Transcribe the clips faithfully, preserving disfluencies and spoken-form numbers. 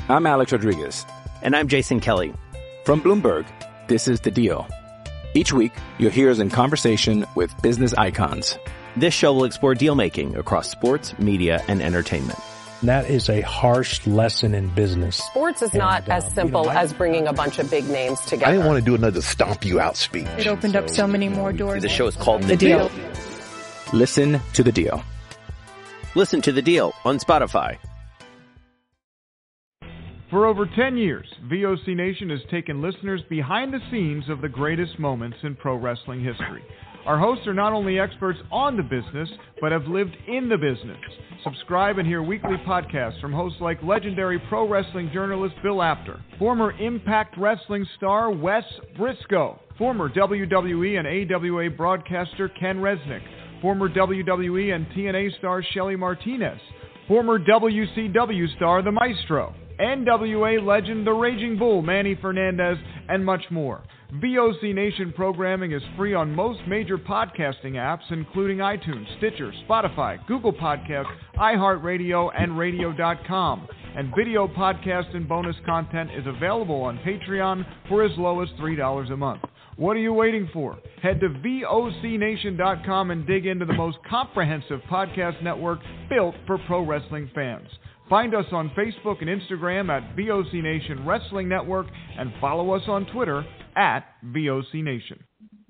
I'm Alex Rodriguez. And I'm Jason Kelly. From Bloomberg, this is The Deal. Each week, you'll hear us in conversation with business icons. This show will explore deal-making across sports, media, and entertainment. That is a harsh lesson in business. Sports is not and, uh, as simple you know, I, as bringing a bunch of big names together. I didn't want to do another stomp you out speech. It opened so, up so many more doors. The show is called The, the deal. deal. Listen to The Deal. Listen to The Deal on Spotify. For over ten years, V O C Nation has taken listeners behind the scenes of the greatest moments in pro wrestling history. Our hosts are not only experts on the business, but have lived in the business. Subscribe and hear weekly podcasts from hosts like legendary pro wrestling journalist Bill Apter, former Impact Wrestling star Wes Briscoe, former W W E and A W A broadcaster Ken Resnick, former W W E and T N A star Shelly Martinez, former W C W star The Maestro, N W A legend The Raging Bull Manny Fernandez, and much more. V O C Nation programming is free on most major podcasting apps, including iTunes, Stitcher, Spotify, Google Podcasts, iHeartRadio, and radio dot com. And video podcast and bonus content is available on Patreon for as low as three dollars a month. What are you waiting for? Head to V O C nation dot com and dig into the most comprehensive podcast network built for pro wrestling fans. Find us on Facebook and Instagram at V O C Nation Wrestling Network and follow us on Twitter at V O C Nation.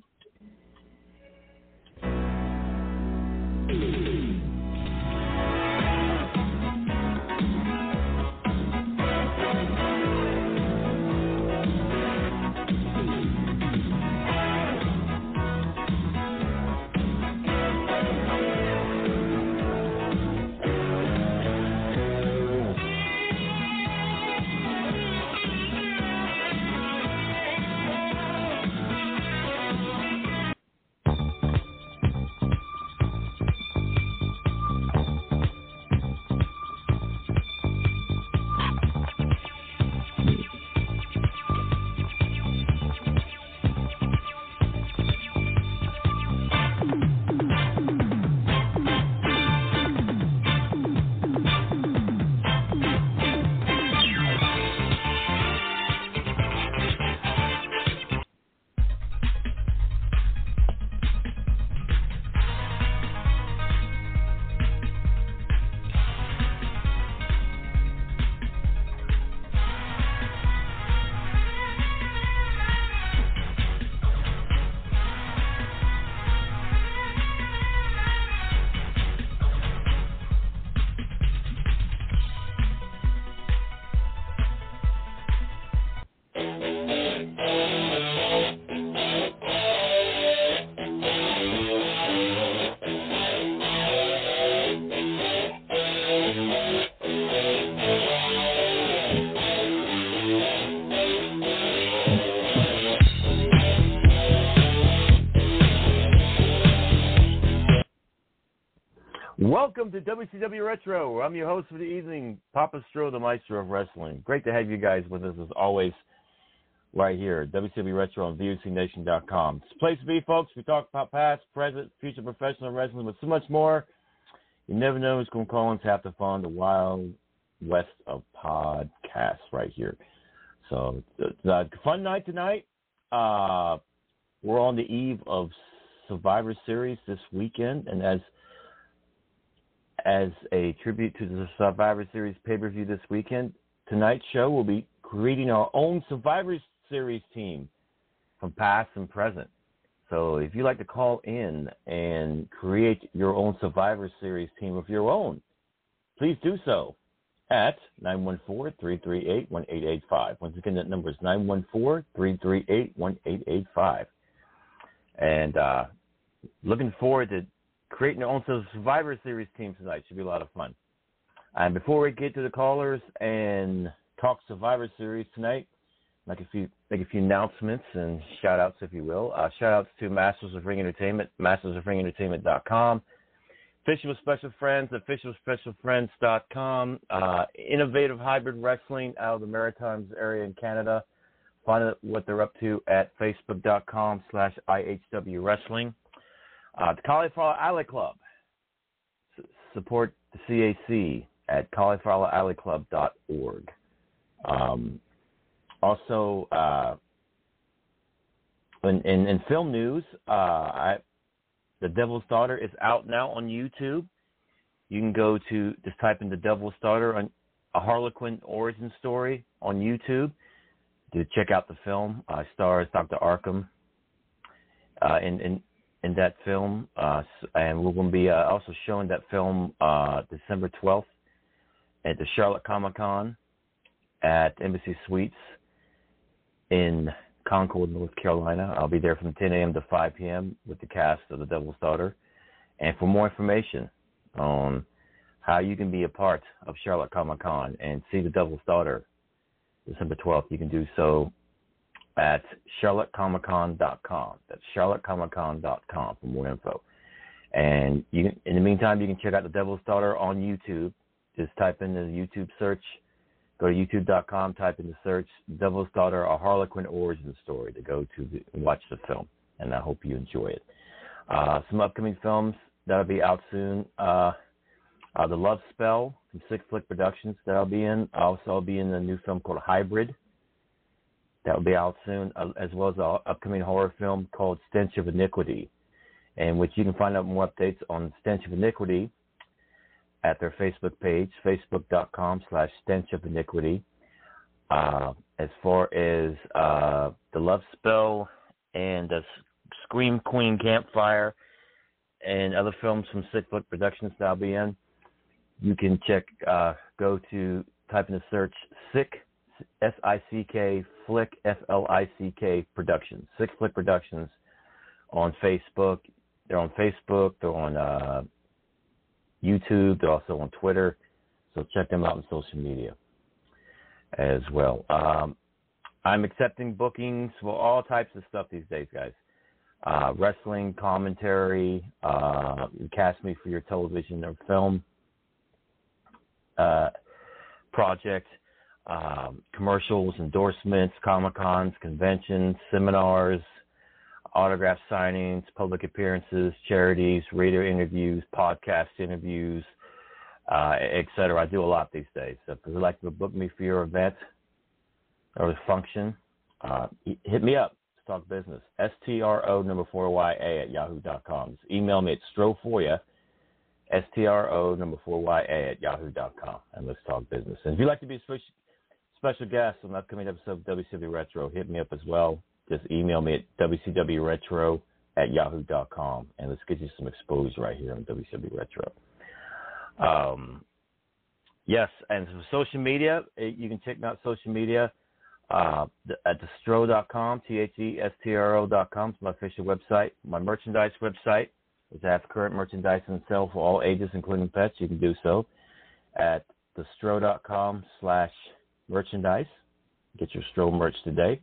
Welcome to W C W Retro. I'm your host for the evening, Papa Stro, the Maestro of Wrestling. Great to have you guys with us as always right here, W C W Retro on V O C Nation dot com. It's a place to be, folks. We talk about past, present, future professional wrestling, but so much more. You never know who's going to call and tap the fun, the wild west of podcasts right here. So it's a fun night tonight. Uh, we're on the eve of Survivor Series this weekend, and as As a tribute to the Survivor Series pay-per-view this weekend, tonight's show will be creating our own Survivor Series team from past and present. So if you'd like to call in and create your own Survivor Series team of your own, please do so at nine one four, three three eight, one eight eight five. Once again, that number is nine one four, three three eight, one eight eight five. And uh, looking forward to creating your own Survivor Series team tonight. Should be a lot of fun. And before we get to the callers and talk Survivor Series tonight, make a few make a few announcements and shout outs, if you will. Uh, shout outs to Masters of Ring Entertainment, masters of ring entertainment dot com, Official Special Friends, official special friends dot com, uh, Innovative Hybrid Wrestling out of the Maritimes area in Canada. Find out what they're up to at facebook dot com slash I H W Wrestling. Uh, the Cauliflower Alley Club. S- support the C A C at cauliflower alley club dot org. Um, also, uh, in, in, in film news, uh, I, The Devil's Daughter is out now on YouTube. You can go to, just type in The Devil's Daughter, on a Harlequin origin story on YouTube to check out the film. Uh, stars Doctor Arkham uh, in, in in that film, uh, and we're going to be uh, also showing that film uh, December twelfth at the Charlotte Comic Con at Embassy Suites in Concord, North Carolina. I'll be there from ten a.m. to five p.m. with the cast of The Devil's Daughter. And for more information on how you can be a part of Charlotte Comic Con and see The Devil's Daughter December twelfth, you can do so at charlotte comic con dot com. That's charlotte comic con dot com for more info. And you can, in the meantime, you can check out The Devil's Daughter on YouTube. Just type in the YouTube search. Go to youtube dot com, type in the search, Devil's Daughter, a Harlequin origin story to go to the, and watch the film. And I hope you enjoy it. Uh, some upcoming films that'll be out soon. Uh, uh, The Love Spell from Six Flick Productions that'll be in. Also, I'll be in a new film called Hybrid. That will be out soon, uh, as well as an upcoming horror film called Stench of Iniquity, in which you can find out more updates on Stench of Iniquity at their Facebook page, facebook dot com slash stench of iniquity. Uh, as far as uh, The Love Spell and the Scream Queen Campfire and other films from Six Flick Productions that I'll be in, you can check, uh, go to, type in the search, Sick, S I C K, Flick, F L I C K Productions, Six Flick Productions on Facebook. They're on Facebook, they're on uh, YouTube, they're also on Twitter, so check them out on social media as well. Um, I'm accepting bookings for all types of stuff these days, guys. Uh, wrestling, commentary, uh, cast me for your television or film uh, project. Um, commercials, endorsements, Comic-Cons, conventions, seminars, autograph signings, public appearances, charities, radio interviews, podcast interviews, uh, et cetera. I do a lot these days. So if you'd like to book me for your event or function, uh, hit me up. Let's talk business. S T R O number four Y A at yahoo dot com. Just email me at strofoya, S T R O number four Y A at yahoo dot com, and let's talk business. And if you'd like to be a special Special guest on an upcoming episode of W C W Retro, hit me up as well. Just email me at w c w retro at yahoo dot com, and let's get you some exposure right here on W C W Retro. Um, yes, and for social media, you can check me out social media uh, at the stro dot com, T H E S T R O dot com. It's my official website. My merchandise website, which I have current merchandise on sale for all ages, including pets. You can do so at the stro dot com slash merchandise. Get your Stro merch today.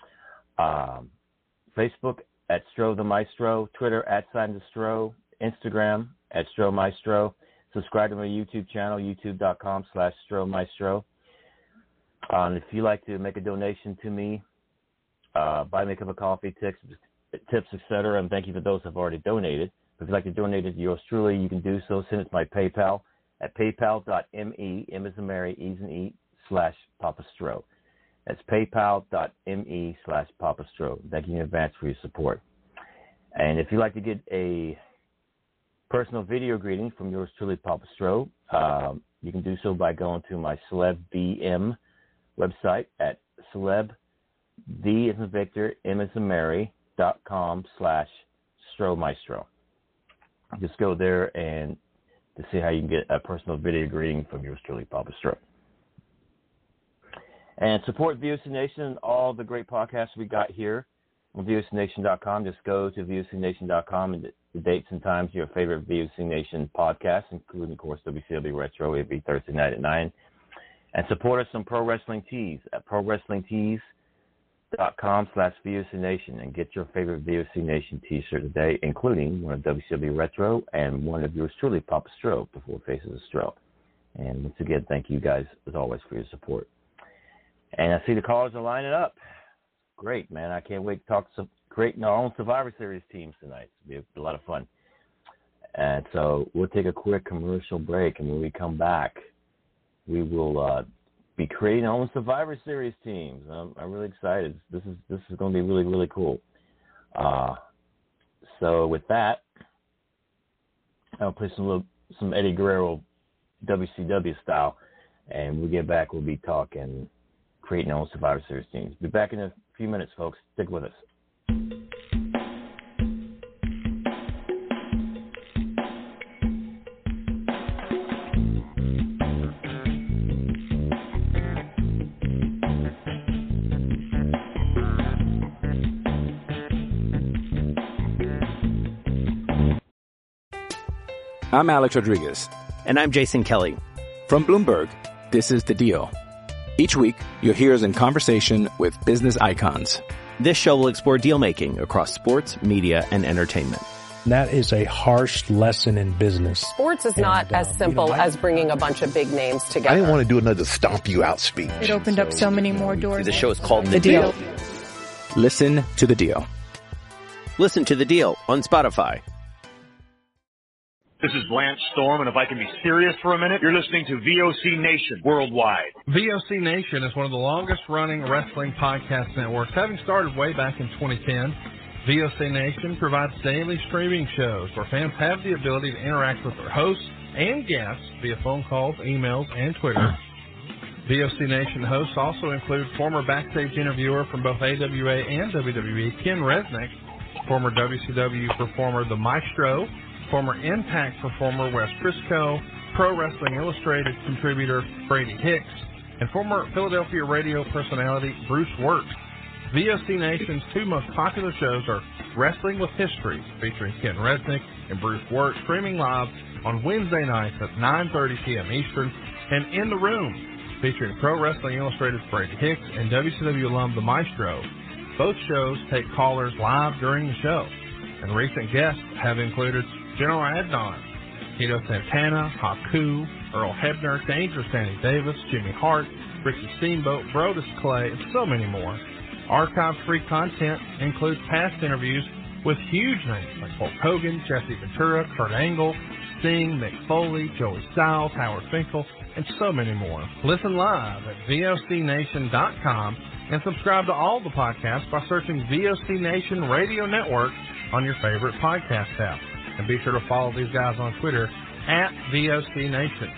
Um, Facebook at Stro the Maestro, Twitter at Sign the Stro, Instagram at Stro Maestro. Subscribe to my YouTube channel, youtube dot com slash Stro Maestro. Um, if you'd like to make a donation to me, uh, buy me a cup of coffee, tips, tips, et cetera, and thank you for those who have already donated. If you'd like to donate it to yours truly, you can do so. Send it to my PayPal at paypal dot me, M as in Mary, E as in E, slash Papa Stro. That's paypal dot me slash Papa Stro. Thank you in advance for your support. And if you'd like to get a personal video greeting from yours truly, Papa Stro, um, you can do so by going to my Celeb V M website at celeb, V as in Victor, M as in Mary, dot com slash Stro Maestro. Just go there and to see how you can get a personal video greeting from yours truly, Papa Stro. And support V O C Nation and all the great podcasts we got here on V O C Nation dot com. Just go to V O C Nation dot com and the dates and times of your favorite V O C Nation podcasts, including, of course, W C W Retro every Thursday night at nine. And support us on Pro Wrestling Tees at pro wrestling tees dot com slash V O C Nation and get your favorite V O C Nation t-shirt today, including one of W C W Retro and one of yours truly, Papa Stro, the Four Faces of Stro. And once again, thank you guys, as always, for your support. And I see the callers are lining up. Great, man. I can't wait to talk to some creating our own Survivor Series teams tonight. It'll be a lot of fun. And so we'll take a quick commercial break, and when we come back, we will uh, be creating our own Survivor Series teams. I'm, I'm really excited. This is this is going to be really, really cool. Uh, so with that, I'll play some little, some Eddie Guerrero W C W style, and when we get back, we'll be talking creating our own Survivor Series teams. Be back in a few minutes, folks. Stick with us. I'm Alex Rodriguez. And I'm Jason Kelly. From Bloomberg, this is The Deal. Each week, you'll hear us in conversation with business icons. This show will explore deal-making across sports, media, and entertainment. That is a harsh lesson in business. Sports is not and, as uh, simple you know, I, as bringing a bunch of big names together. I didn't want to do another stomp you out speech. It opened so, up so many more doors. The show is called The, the deal. deal. Listen to The Deal. Listen to The Deal on Spotify. This is Lance Storm, and if I can be serious for a minute, you're listening to V O C Nation Worldwide. V O C Nation is one of the longest-running wrestling podcast networks, having started way back in twenty ten. V O C Nation provides daily streaming shows where fans have the ability to interact with their hosts and guests via phone calls, emails, and Twitter. V O C Nation hosts also include former backstage interviewer from both A W A and W W E, Ken Resnick, former W C W performer The Maestro, former Impact performer Wes Briscoe, Pro Wrestling Illustrated contributor Brady Hicks, and former Philadelphia radio personality Bruce Wirt. V O C Nation's two most popular shows are Wrestling with History, featuring Ken Resnick and Bruce Wirt, streaming live on Wednesday nights at nine thirty p.m. Eastern, and In the Room, featuring Pro Wrestling Illustrated's Brady Hicks and W C W alum The Maestro. Both shows take callers live during the show, and recent guests have included General Adnan, Tito Santana, Haku, Earl Hebner, Dangerous Danny Davis, Jimmy Hart, Ricky Steamboat, Brodus Clay, and so many more. Archive-free content includes past interviews with huge names like Hulk Hogan, Jesse Ventura, Kurt Angle, Sting, Mick Foley, Joey Styles, Howard Finkel, and so many more. Listen live at V O C Nation dot com and subscribe to all the podcasts by searching V O C Nation Radio Network on your favorite podcast app. And be sure to follow these guys on Twitter at V O C Nation.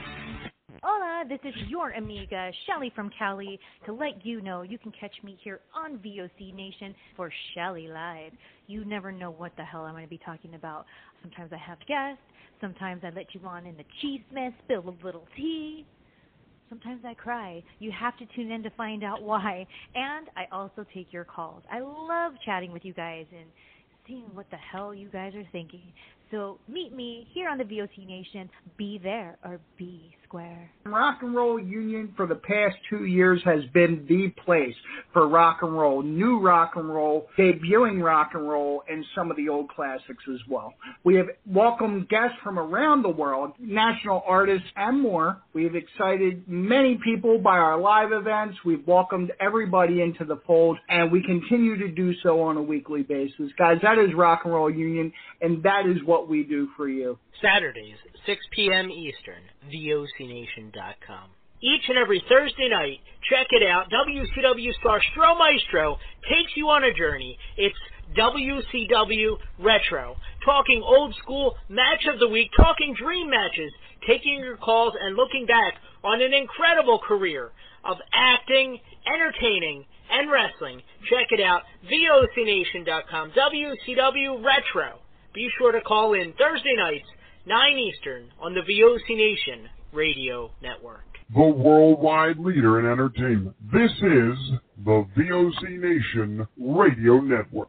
Hola, this is your amiga, Shelly from Cali, to let you know you can catch me here on V O C Nation for Shelly Live. You never know what the hell I'm going to be talking about. Sometimes I have guests. Sometimes I let you on in the cheese mess, spill a little tea. Sometimes I cry. You have to tune in to find out why. And I also take your calls. I love chatting with you guys and seeing what the hell you guys are thinking. So meet me here on the V O C Nation. Be there or be square. Rock and Roll Union for the past two years has been the place for rock and roll, new rock and roll, debuting rock and roll, and some of the old classics as well. We have welcomed guests from around the world, national artists, and more. We have excited many people by our live events. We've welcomed everybody into the fold, and we continue to do so on a weekly basis. Guys, that is Rock and Roll Union, and that is what we do for you. Saturdays, six p.m. Eastern, V O C Nation dot com. Each and every Thursday night, check it out, W C W star Stro Maestro takes you on a journey. It's W C W Retro, talking old school match of the week, talking dream matches, taking your calls and looking back on an incredible career of acting, entertaining, and wrestling. Check it out, V O C Nation dot com, W C W Retro. Be sure to call in Thursday nights, nine Eastern, on the V O C Nation Radio Network. The worldwide leader in entertainment. This is the V O C Nation Radio Network.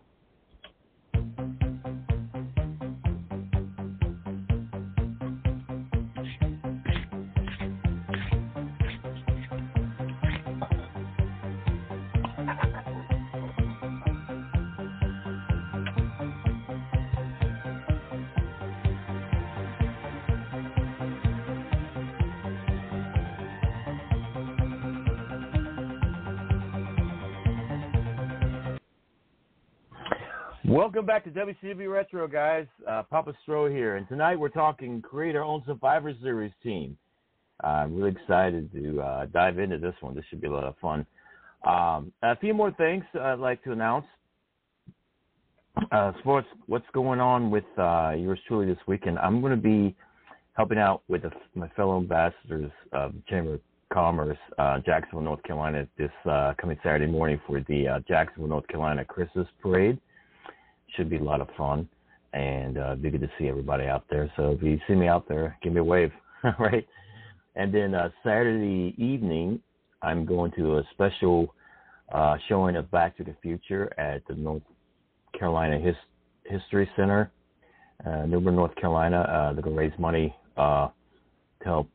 Welcome back to W C W Retro, guys. Uh, Papa Stro here, and tonight we're talking create our own Survivor Series team. I'm really excited to uh, dive into this one. This should be a lot of fun. Um, a few more things I'd like to announce. Uh, as far as what's going on with uh, yours truly this weekend, I'm going to be helping out with the, my fellow ambassadors of the Chamber of Commerce, uh, Jacksonville, North Carolina, this uh, coming Saturday morning for the uh, Jacksonville, North Carolina Christmas Parade. Should be a lot of fun, and uh, be good to see everybody out there. So if you see me out there, give me a wave, right? And then uh, Saturday evening, I'm going to a special uh, showing of Back to the Future at the North Carolina His- History Center, uh, New Bern, North Carolina. Uh, they're going to raise money uh, to help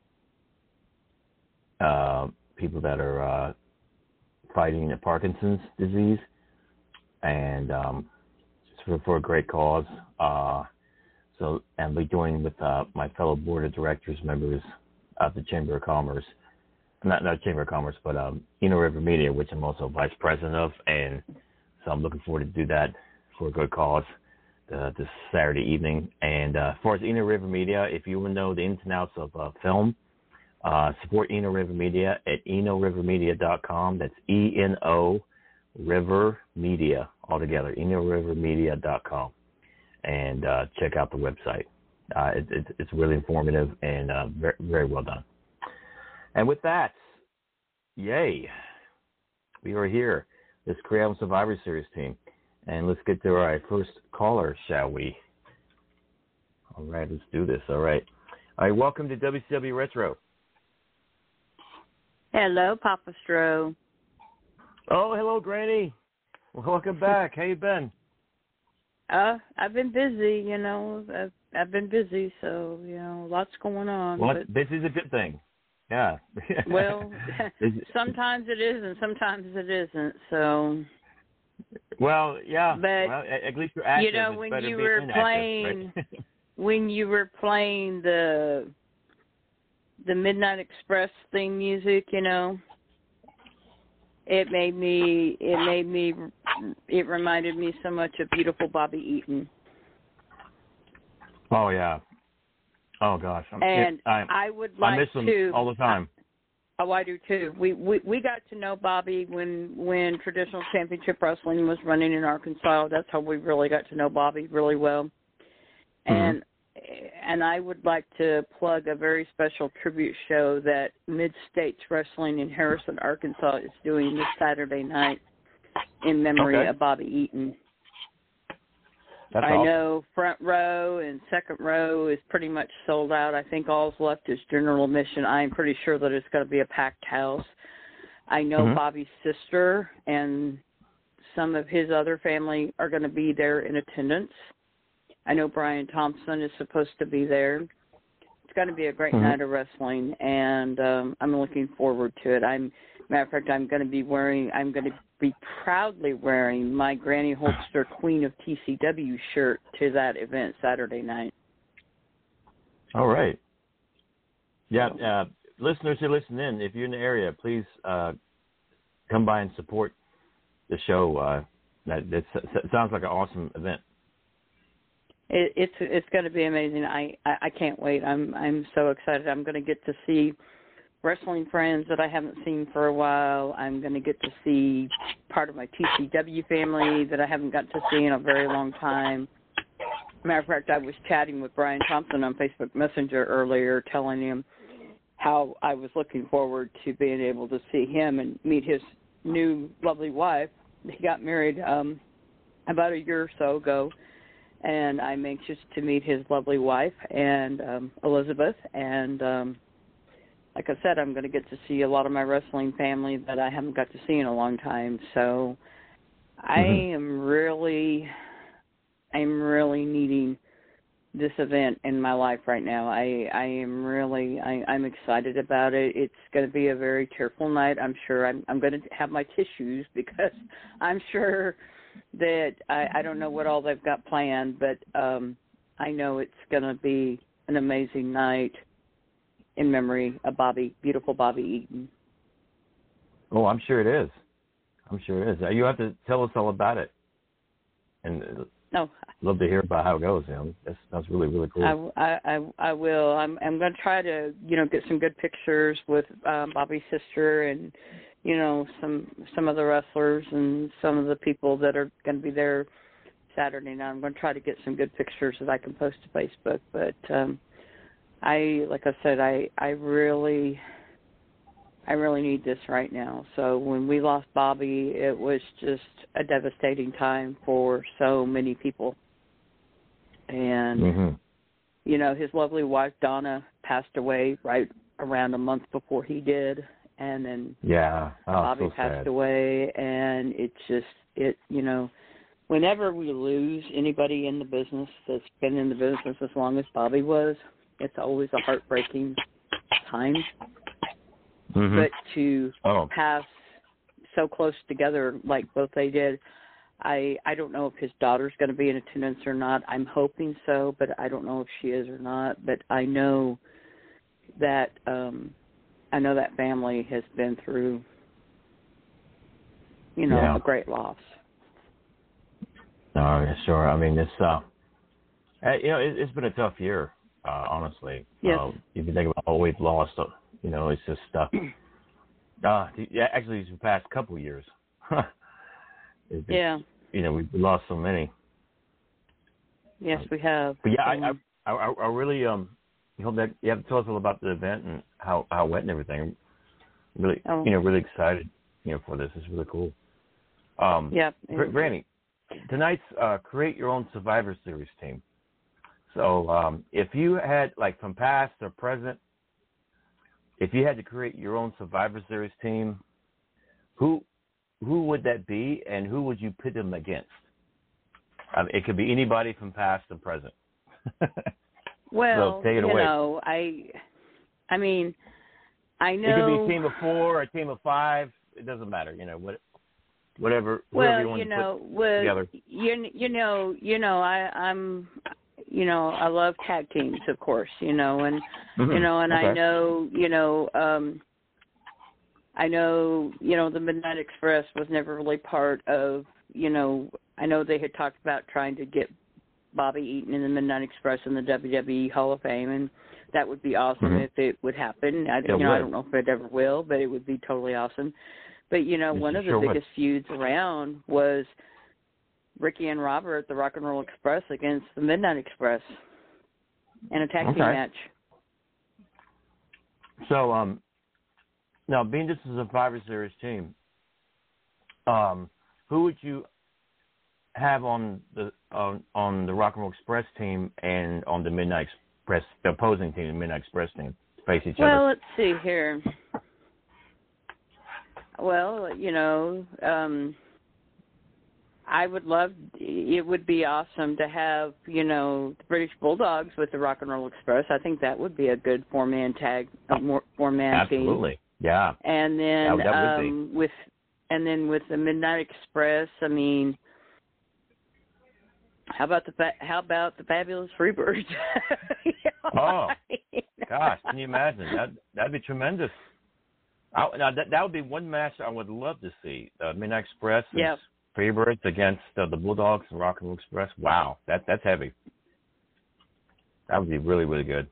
uh, people that are uh, fighting Parkinson's disease, and um, it's for, for a great cause. Uh, so, and I'll be joining with uh, my fellow board of directors members of the Chamber of Commerce. Not not Chamber of Commerce, but um, Eno River Media, which I'm also vice president of, and so I'm looking forward to do that for a good cause uh, this Saturday evening. And uh, as far as Eno River Media, if you want to know the ins and outs of uh, film, uh, support Eno River Media at eno river media dot com. That's E N O River Media altogether, eno river media dot com, and uh, check out the website. Uh, it, it, it's really informative and uh, very, very well done. And with that, yay, we are here, this Creative Survivor Series team. And let's get to our first caller, shall we? All right, let's do this. All right. All right, welcome to W C W Retro. Hello, Papa Stro. Oh, hello, Granny. Well, welcome back. How you been? Uh, I've been busy, you know. I've, I've been busy, so, you know, lots going on. Well, but, busy's a good thing. Yeah. Well, sometimes it is and sometimes it isn't, so. Well, yeah. But, well, at least you're active. You know, it's when you being were inactive, playing, right? when you were playing the, the Midnight Express theme music, you know, it made me, it made me, it reminded me so much of beautiful Bobby Eaton. Oh, yeah. Oh, gosh. I'm, And it, I, I would like I miss him to. all the time. Oh, I do too. We, we we got to know Bobby when when traditional championship wrestling was running in Arkansas. That's how we really got to know Bobby really well. Mm-hmm. And and I would like to plug a very special tribute show that Mid-States Wrestling in Harrison, Arkansas is doing this Saturday night in memory Okay. of Bobby Eaton. That's I awesome. know front row and second row is pretty much sold out. I think all's left is general admission. I'm pretty sure that it's going to be a packed house. I know Mm-hmm. Bobby's sister and some of his other family are going to be there in attendance. I know Brian Thompson is supposed to be there. It's going to be a great Mm-hmm. night of wrestling, and um, I'm looking forward to it. I'm, matter of fact, I'm going to be wearing, I'm going to be proudly wearing my Granny Holster Queen of T C W shirt to that event Saturday night. All right. Yeah, uh, listeners who listen in, if you're in the area, please uh, come by and support the show. Uh, that, that sounds like an awesome event. It, it's it's going to be amazing. I, I, I can't wait. I'm I'm so excited. I'm going to get to see wrestling friends that I haven't seen for a while. I'm going to get to see part of my T C W family that I haven't got to see in a very long time. Matter of fact, I was chatting with Brian Thompson on Facebook Messenger earlier, telling him how I was looking forward to being able to see him and meet his new lovely wife. He got married um, about a year or so ago, and I'm anxious to meet his lovely wife, and um, Elizabeth, and um, like I said, I'm going to get to see a lot of my wrestling family that I haven't got to see in a long time. So I Mm-hmm. am really, I'm really needing this event in my life right now. I, I am really, I, I'm excited about it. It's going to be a very tearful night. I'm sure I'm, I'm going to have my tissues because I'm sure that I, I don't know what all they've got planned, but um, I know it's going to be an amazing night in memory of Bobby, beautiful Bobby Eaton. Oh, I'm sure it is. I'm sure it is. You have to tell us all about it. And No. Love to hear about how it goes. You know, that's that's really really cool. I I I will. I'm I'm going to try to you know get some good pictures with um, Bobby's sister and you know some some of the wrestlers and some of the people that are going to be there Saturday night. I'm going to try to get some good pictures that I can post to Facebook. But um, I like I said, I I really. I really need this right now. So when we lost Bobby, it was just a devastating time for so many people. And, mm-hmm. you know, his lovely wife, Donna, passed away right around a month before he did. And then yeah, oh, Bobby so passed sad. away. And it's just, it, you know, whenever we lose anybody in the business that's been in the business as long as Bobby was, it's always a heartbreaking time. Mm-hmm. But to oh. pass so close together like both they did, I I don't know if his daughter's going to be in attendance or not. I'm hoping so, but I don't know if she is or not. But I know that um, I know that family has been through, you know, yeah. a great loss. No, yeah, sure. I mean, it's uh, you know, it, it's been a tough year, uh, honestly. Yes. Um, if you think about all we've lost. Uh, You know, it's just uh, uh yeah, actually, it's the past couple of years. it's, yeah. You know, we've lost so many. Yes, we have. But yeah, um, I, I, I, I really um hope that you have to tell us a little about the event and how how it went and everything. I'm really, oh. you know, really excited, you know, for this. It's really cool. Um, yeah. Granny, tonight's uh, Create Your Own Survivor Series team. So um, if you had, like, from past or present, if you had to create your own Survivor Series team, who who would that be, and who would you pit them against? Um, it could be anybody from past or present. well, so take it you away. know, I, I mean, I know. It could be a team of four or a team of five. It doesn't matter. You know, what, whatever. Well, you, want you to know, put with, together. you you know, you know, I I'm. You know, I love tag teams, of course, you know, and, mm-hmm. you know, and okay. I know, you know, um, I know, you know, the Midnight Express was never really part of, you know, I know they had talked about trying to get Bobby Eaton in the Midnight Express in the W W E Hall of Fame, and that would be awesome mm-hmm. if it would happen. I, it you know, would. I don't know if it ever will, but it would be totally awesome. But, you know, yes, one of the sure biggest would. feuds around was Ricky and Robert at the Rock and Roll Express against the Midnight Express in a tag okay. team match. So, um, now being this is a Survivor Series team, um, who would you have on the on on the Rock and Roll Express team and on the Midnight Express, the opposing team, the Midnight Express team, face each well, other? Well, let's see here. Well, you know. Um, I would love, it would be awesome to have, you know, the British Bulldogs with the Rock and Roll Express. I think that would be a good four-man tag, a four-man team. Absolutely, yeah. And then that, that um, with, and then with the Midnight Express, I mean, how about the how about the Fabulous Freebirds? you know, oh, I mean, gosh, can you imagine? That that'd be tremendous. I, now that that would be one match I would love to see. Uh, Midnight Express. Yep. Freebirds against uh, the Bulldogs and Rock and Roll Express. Wow, that that's heavy. That would be really, really good.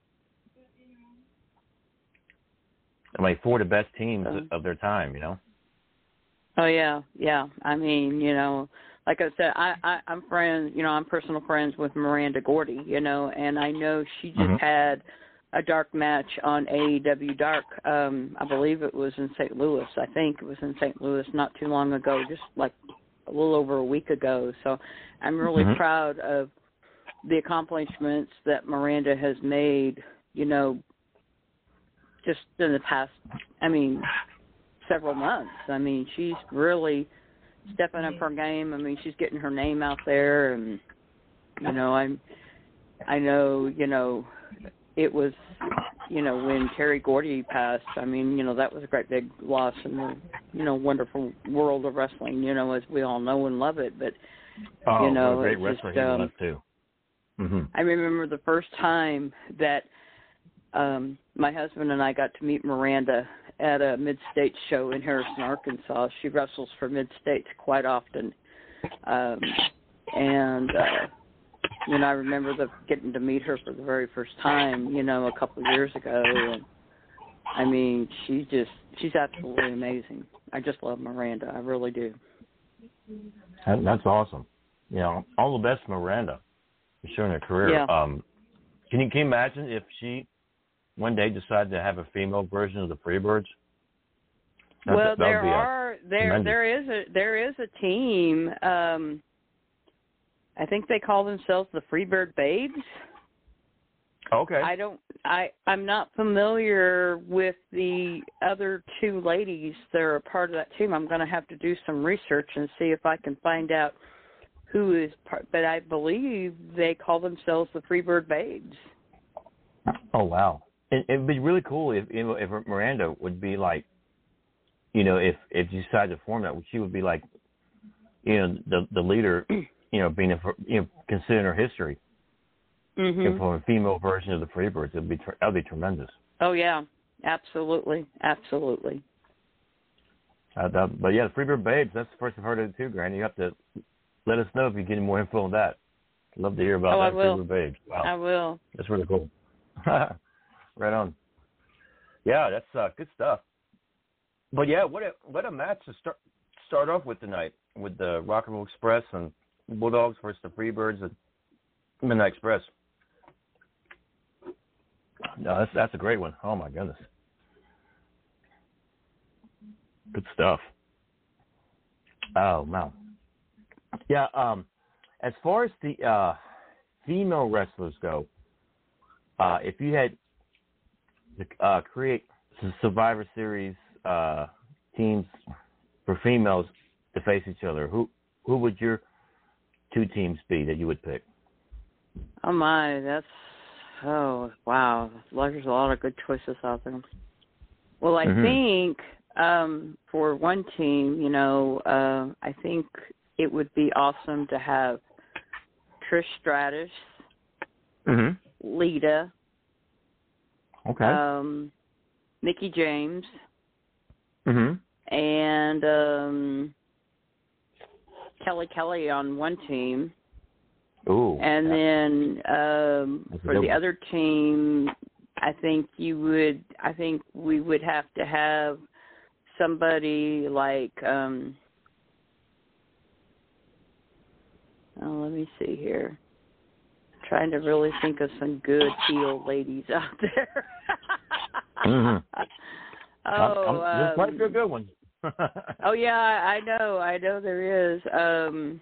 I mean, four of the best teams um, of their time, you know? Oh, yeah, yeah. I mean, you know, like I said, I, I, I'm friends, you know, I'm personal friends with Miranda Gordy, you know, and I know she just mm-hmm. had a dark match on A E W Dark. Um, I believe it was in Saint Louis. I think it was in Saint Louis not too long ago, just like a little over a week ago. So I'm really mm-hmm. proud of the accomplishments that Miranda has made, you know, just in the past, I mean, several months. I mean, she's really stepping up her game. I mean, she's getting her name out there, and, you know, I'm, I know, you know, it was, you know, when Terry Gordy passed, I mean, you know, that was a great big loss in the, you know, wonderful world of wrestling, you know, as we all know and love it. But, oh, you know, what a great it's wrestler just, he um, was, too. Mm-hmm. I remember the first time that um, my husband and I got to meet Miranda at a Mid-States show in Harrison, Arkansas. She wrestles for Mid-States quite often. Um, and uh, you know, I remember the, getting to meet her for the very first time, you know, a couple of years ago, and I mean, she's just she's absolutely amazing. I just love Miranda, I really do. That, that's awesome. You know, all the best, Miranda, for sure in her career. Yeah. Um, can you can you imagine if she one day decided to have a female version of the Freebirds? That, well, that there would be are there tremendous. there is a there is a team. Um, I think they call themselves the Freebird Babes. Okay. I don't. I I'm not familiar with the other two ladies that are a part of that team. I'm going to have to do some research and see if I can find out who is part. But I believe they call themselves the Freebird Babes. Oh wow! It, it'd be really cool if if Miranda would be like, you know, if if you decided to form that, she would be like, you know, the the leader, you know, being a, you know, considering her history. Mm-hmm. If for a female version of the Freebirds, it'd be that would be tremendous. Oh yeah, absolutely, absolutely. Uh, that, but yeah, the Freebird Babes. That's the first I've heard of it too, Granny. You have to let us know if you get any more info on that. I'd love to hear about oh, that I will. Freebird Babes. Wow, I will. That's really cool. Right on. Yeah, that's uh, good stuff. But yeah, what a what a match to start start off with tonight with the Rock and Roll Express and Bulldogs versus the Freebirds and Midnight Express. No, that's that's a great one. Oh my goodness, good stuff. Oh wow, yeah. Um, as far as the uh, female wrestlers go, uh, if you had to uh, create Survivor Series uh, teams for females to face each other, who who would your two teams be that you would pick? Oh my, that's oh wow. There's a lot of good choices out there. Well, I Mm-hmm. think um, for one team, you know, uh, I think it would be awesome to have Trish Stratus, Mm-hmm. Lita, Okay. um, Mickie James, Mm-hmm. and um, Kelly Kelly on one team. Ooh. And then um, That's a for good the one. other team, I think you would. I think we would have to have somebody like. Um, oh, let me see here. I'm trying to really think of some good heel ladies out there. Mm-hmm. oh, I'm, I'm, there's quite a um, few good ones. oh yeah, I know. I know there is. Um,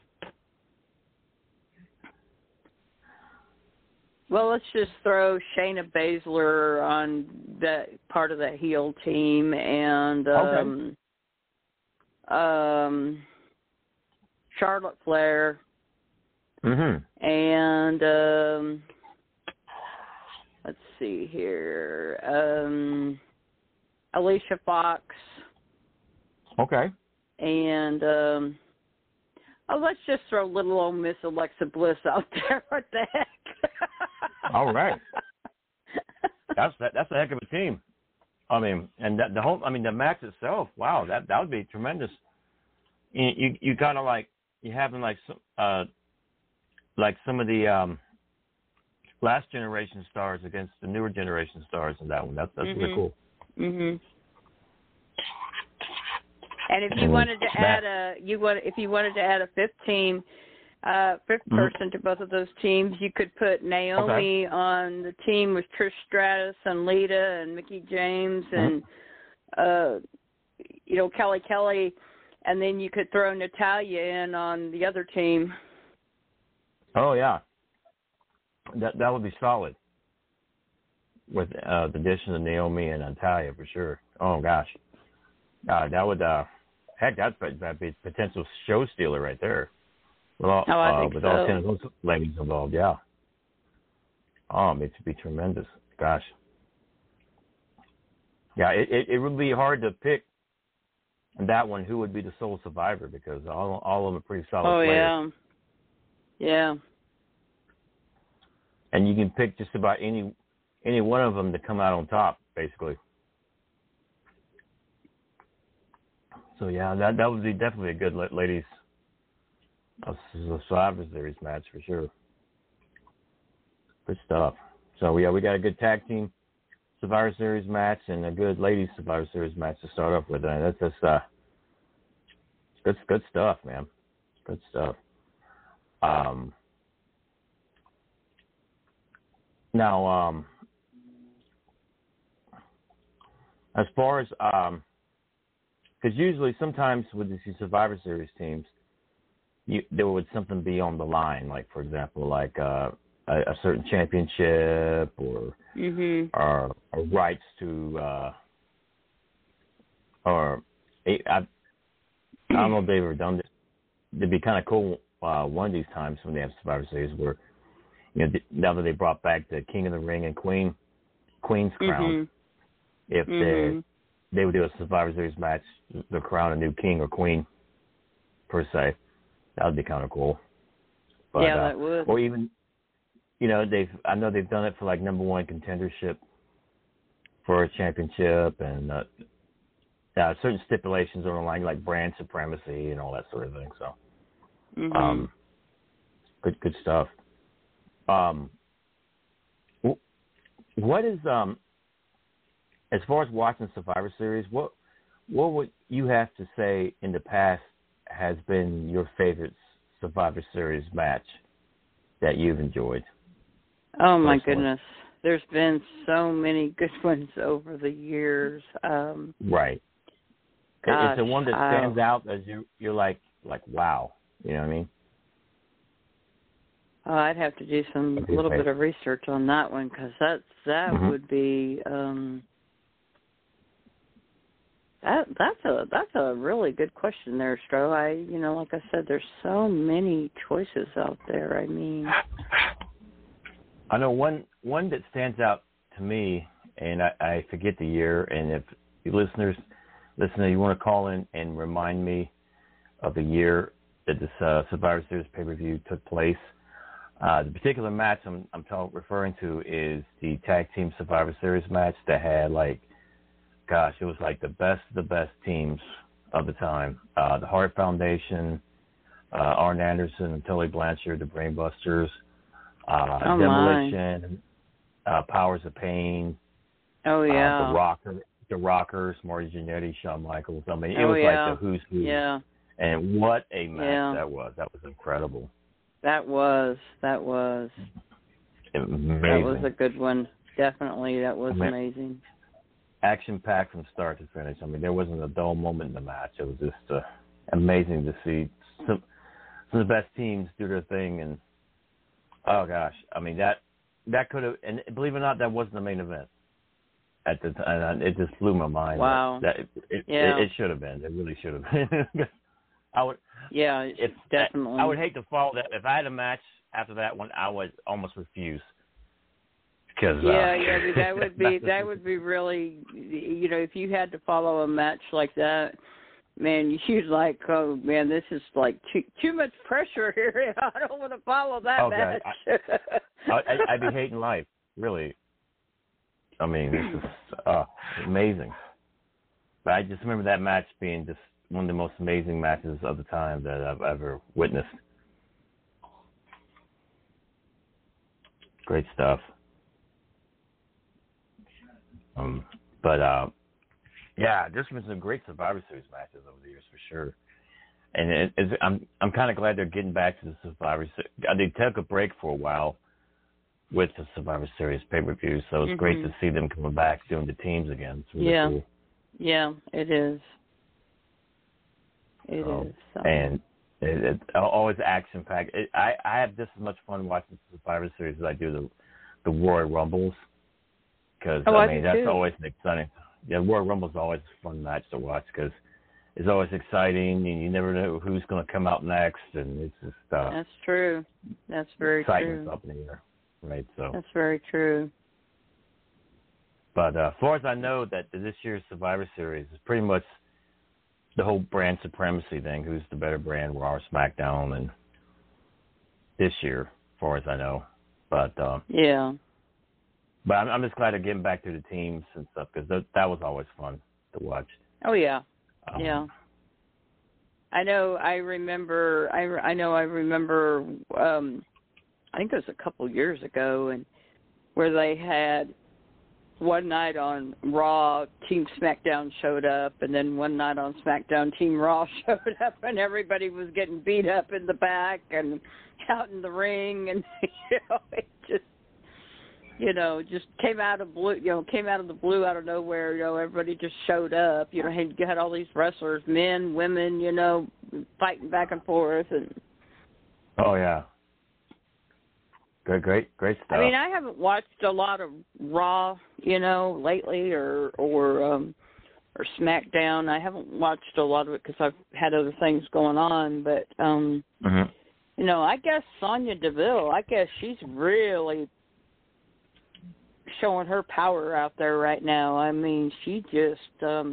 Well, let's just throw Shayna Baszler on that part of the heel team, and um, okay. um, Charlotte Flair, Mm-hmm. and um, let's see here, um, Alicia Fox, Okay. and um, oh, let's just throw little old Miss Alexa Bliss out there. What the heck? All right. That's that, that's a heck of a team. I mean, and that, the whole, I mean, the match itself. Wow, that that would be tremendous. You you, you kind of like you having like some uh like some of the um last generation stars against the newer generation stars in that one. That's that's mm-hmm. really cool. Mhm. And if you Mm-hmm. wanted to Matt. add a you want if you wanted to add a fifth team, uh, fifth Mm-hmm. person to both of those teams, you could put Naomi Okay. on the team with Trish Stratus and Lita and Mickie James and Mm-hmm. uh, you know Kelly Kelly, and then you could throw Natalya in on the other team. Oh yeah, that that would be solid. With uh, the addition of Naomi and Natalya for sure. Oh gosh, uh, that would uh, heck that's that'd be a potential show stealer right there. With all, Oh, I uh, think with so. all ten of those ladies involved, yeah. Oh, it would be tremendous. Gosh. Yeah, it, it, it would be hard to pick that one who would be the sole survivor because all all of them are pretty solid Oh players. yeah, yeah. And you can pick just about any any one of them to come out on top, basically. So yeah, that that would be definitely a good ladies a, a Survivor Series match for sure. Good stuff. So yeah, we got a good tag team Survivor Series match and a good ladies Survivor Series match to start off with. And that's just uh, good, good stuff, man. Good stuff. Um, now, um, as far as um, because usually sometimes with these Survivor Series teams, you, there would something be on the line, like for example, like uh, a, a certain championship or mm-hmm. or, or rights to uh, or I, I don't know if they've ever done this. It'd be kind of cool uh, one of these times when they have Survivor Series where, you know, now that they brought back the King of the Ring and Queen Queen's crown, mm-hmm. if mm-hmm. they they would do a Survivor Series match, to crown a new king or queen per se, that would be kind of cool. But, yeah, uh, that would. Or even, you know, they've I know they've done it for like number one contendership for a championship and uh, uh, certain stipulations on the line like brand supremacy and all that sort of thing. So, mm-hmm. um, good good stuff. Um, what is um, as far as watching Survivor Series, what what would you have to say in the past has been your favorite Survivor Series match that you've enjoyed? Oh my personally? goodness, there's been so many good ones over the years. Um, right. Gosh, it's the one that I, stands out as you you're like like wow, you know what I mean? Uh, I'd have to do some a little bit of research on that one because that that mm-hmm. would be um, that that's a that's a really good question there, Stro. I you know like I said, there's so many choices out there. I mean, I know one one that stands out to me, and I, I forget the year. And if you listeners listener, you want to call in and remind me of the year that this uh, Survivor Series pay-per-view took place. Uh, the particular match I'm, I'm talk, referring to is the Tag Team Survivor Series match that had, like, gosh, it was like the best of the best teams of the time. Uh, the Hart Foundation, uh, Arn Anderson and Tully Blanchard, the Brainbusters, uh, oh Demolition, uh, Powers of Pain. Oh, yeah. Uh, the, Rocker, the Rockers, Marty Jannetty, Shawn Michaels. I mean, it oh, was yeah. like the who's who. Yeah. And what a match yeah. that was. That was incredible. That was. That was. Amazing. That was a good one. Definitely, that was I mean, amazing. Action-packed from start to finish. I mean, there wasn't a dull moment in the match. It was just uh, amazing to see some, some of the best teams do their thing. And, oh, gosh. I mean, that that could have – and believe it or not, that wasn't the main event at the time. It just blew my mind. Wow. That, it, it, yeah. it, it should have been. It really should have been. I would, yeah, if, definitely. I, I would hate to follow that. If I had a match after that one, I would almost refuse. Cause, yeah, uh, yeah, but that would be that would be really, you know, if you had to follow a match like that, man, you'd like, oh man, this is like too too much pressure here. I don't want to follow that oh, match. I, I, I'd be hating life, really. I mean, this is uh, amazing. But I just remember that match being just one of the most amazing matches of the time that I've ever witnessed. Great stuff. Um, but uh, yeah, there's been some great Survivor Series matches over the years for sure. And it, it's, I'm I'm kind of glad they're getting back to the Survivor Series. They took a break for a while with the Survivor Series pay-per-view, so it's mm-hmm. great to see them coming back doing the teams again. It's really yeah, cool. yeah, it is. It so, is. So. And it, it, always action-packed. It, I, I have just as much fun watching the Survivor Series as I do the the Royal Rumbles. Because, oh, I I mean, that's too. always an exciting. Yeah, Royal Rumble's always a fun match to watch because it's always exciting and you never know who's going to come out next. And it's just. Uh, that's true. That's very excitement's true. up in the air. Right, so. That's very true. But uh, as far as I know, that this year's Survivor Series is pretty much the whole brand supremacy thing. Who's the better brand, Raw or SmackDown, and this year, as far as I know. But uh, yeah. But I'm, I'm just glad they're getting back to the teams and stuff because that, that was always fun to watch. Oh yeah, um, yeah. I know. I remember. I, I know. I remember. Um, I think it was a couple years ago, and where they had one night on Raw, Team SmackDown showed up, and then one night on SmackDown, Team Raw showed up, and everybody was getting beat up in the back and out in the ring, and you know, it just, you know, just came out of blue, you know, came out of the blue, out of nowhere. You know, everybody just showed up. You know, you had all these wrestlers, men, women, you know, fighting back and forth, and oh yeah. Great, great, great stuff. I mean, I haven't watched a lot of Raw, you know, lately, or or um, or SmackDown. I haven't watched a lot of it because I've had other things going on. But um, mm-hmm. you know, I guess Sonya Deville. I guess she's really showing her power out there right now. I mean, she just. Um,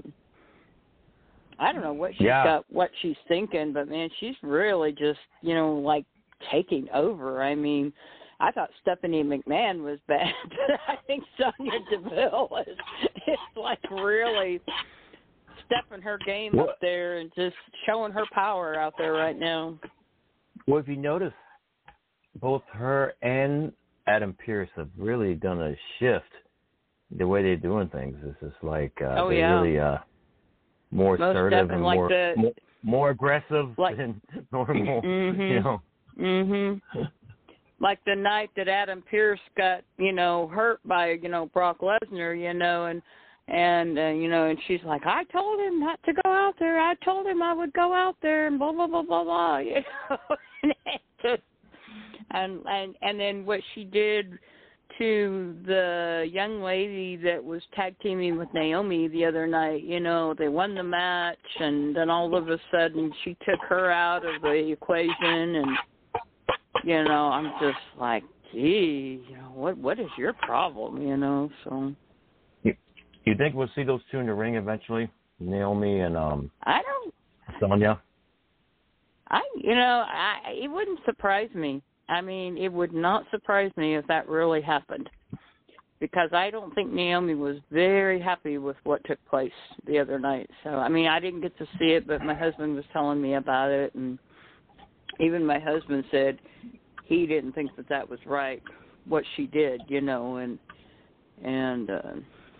I don't know what she's yeah. got, what she's thinking, but man, she's really just, you know, like taking over. I mean. I thought Stephanie McMahon was bad, but I think Sonya Deville is, is like really stepping her game what? up there and just showing her power out there right now. Well, if you notice, both her and Adam Pearce have really done a shift the way they're doing things. It's just like uh, oh, they're yeah. really uh, more Most assertive and like more, the, more more aggressive like, than normal. Mm-hmm, you know. Mm-hmm. Like the night that Adam Pearce got, you know, hurt by, you know, Brock Lesnar, you know, and, and uh, you know, and she's like, I told him not to go out there. I told him I would go out there and blah, blah, blah, blah, blah, you know. and, just, and, and, and then what she did to the young lady that was tag teaming with Naomi the other night, you know, they won the match, and then all of a sudden she took her out of the equation, and, you know, I'm just like, gee, you know, what what is your problem, you know? So, you, you think we'll see those two in the ring eventually, Naomi and um? I don't. Sonya. I, you know, I it wouldn't surprise me. I mean, it would not surprise me if that really happened, because I don't think Naomi was very happy with what took place the other night. So, I mean, I didn't get to see it, but my husband was telling me about it, and even my husband said he didn't think that that was right, what she did, you know, and, and uh,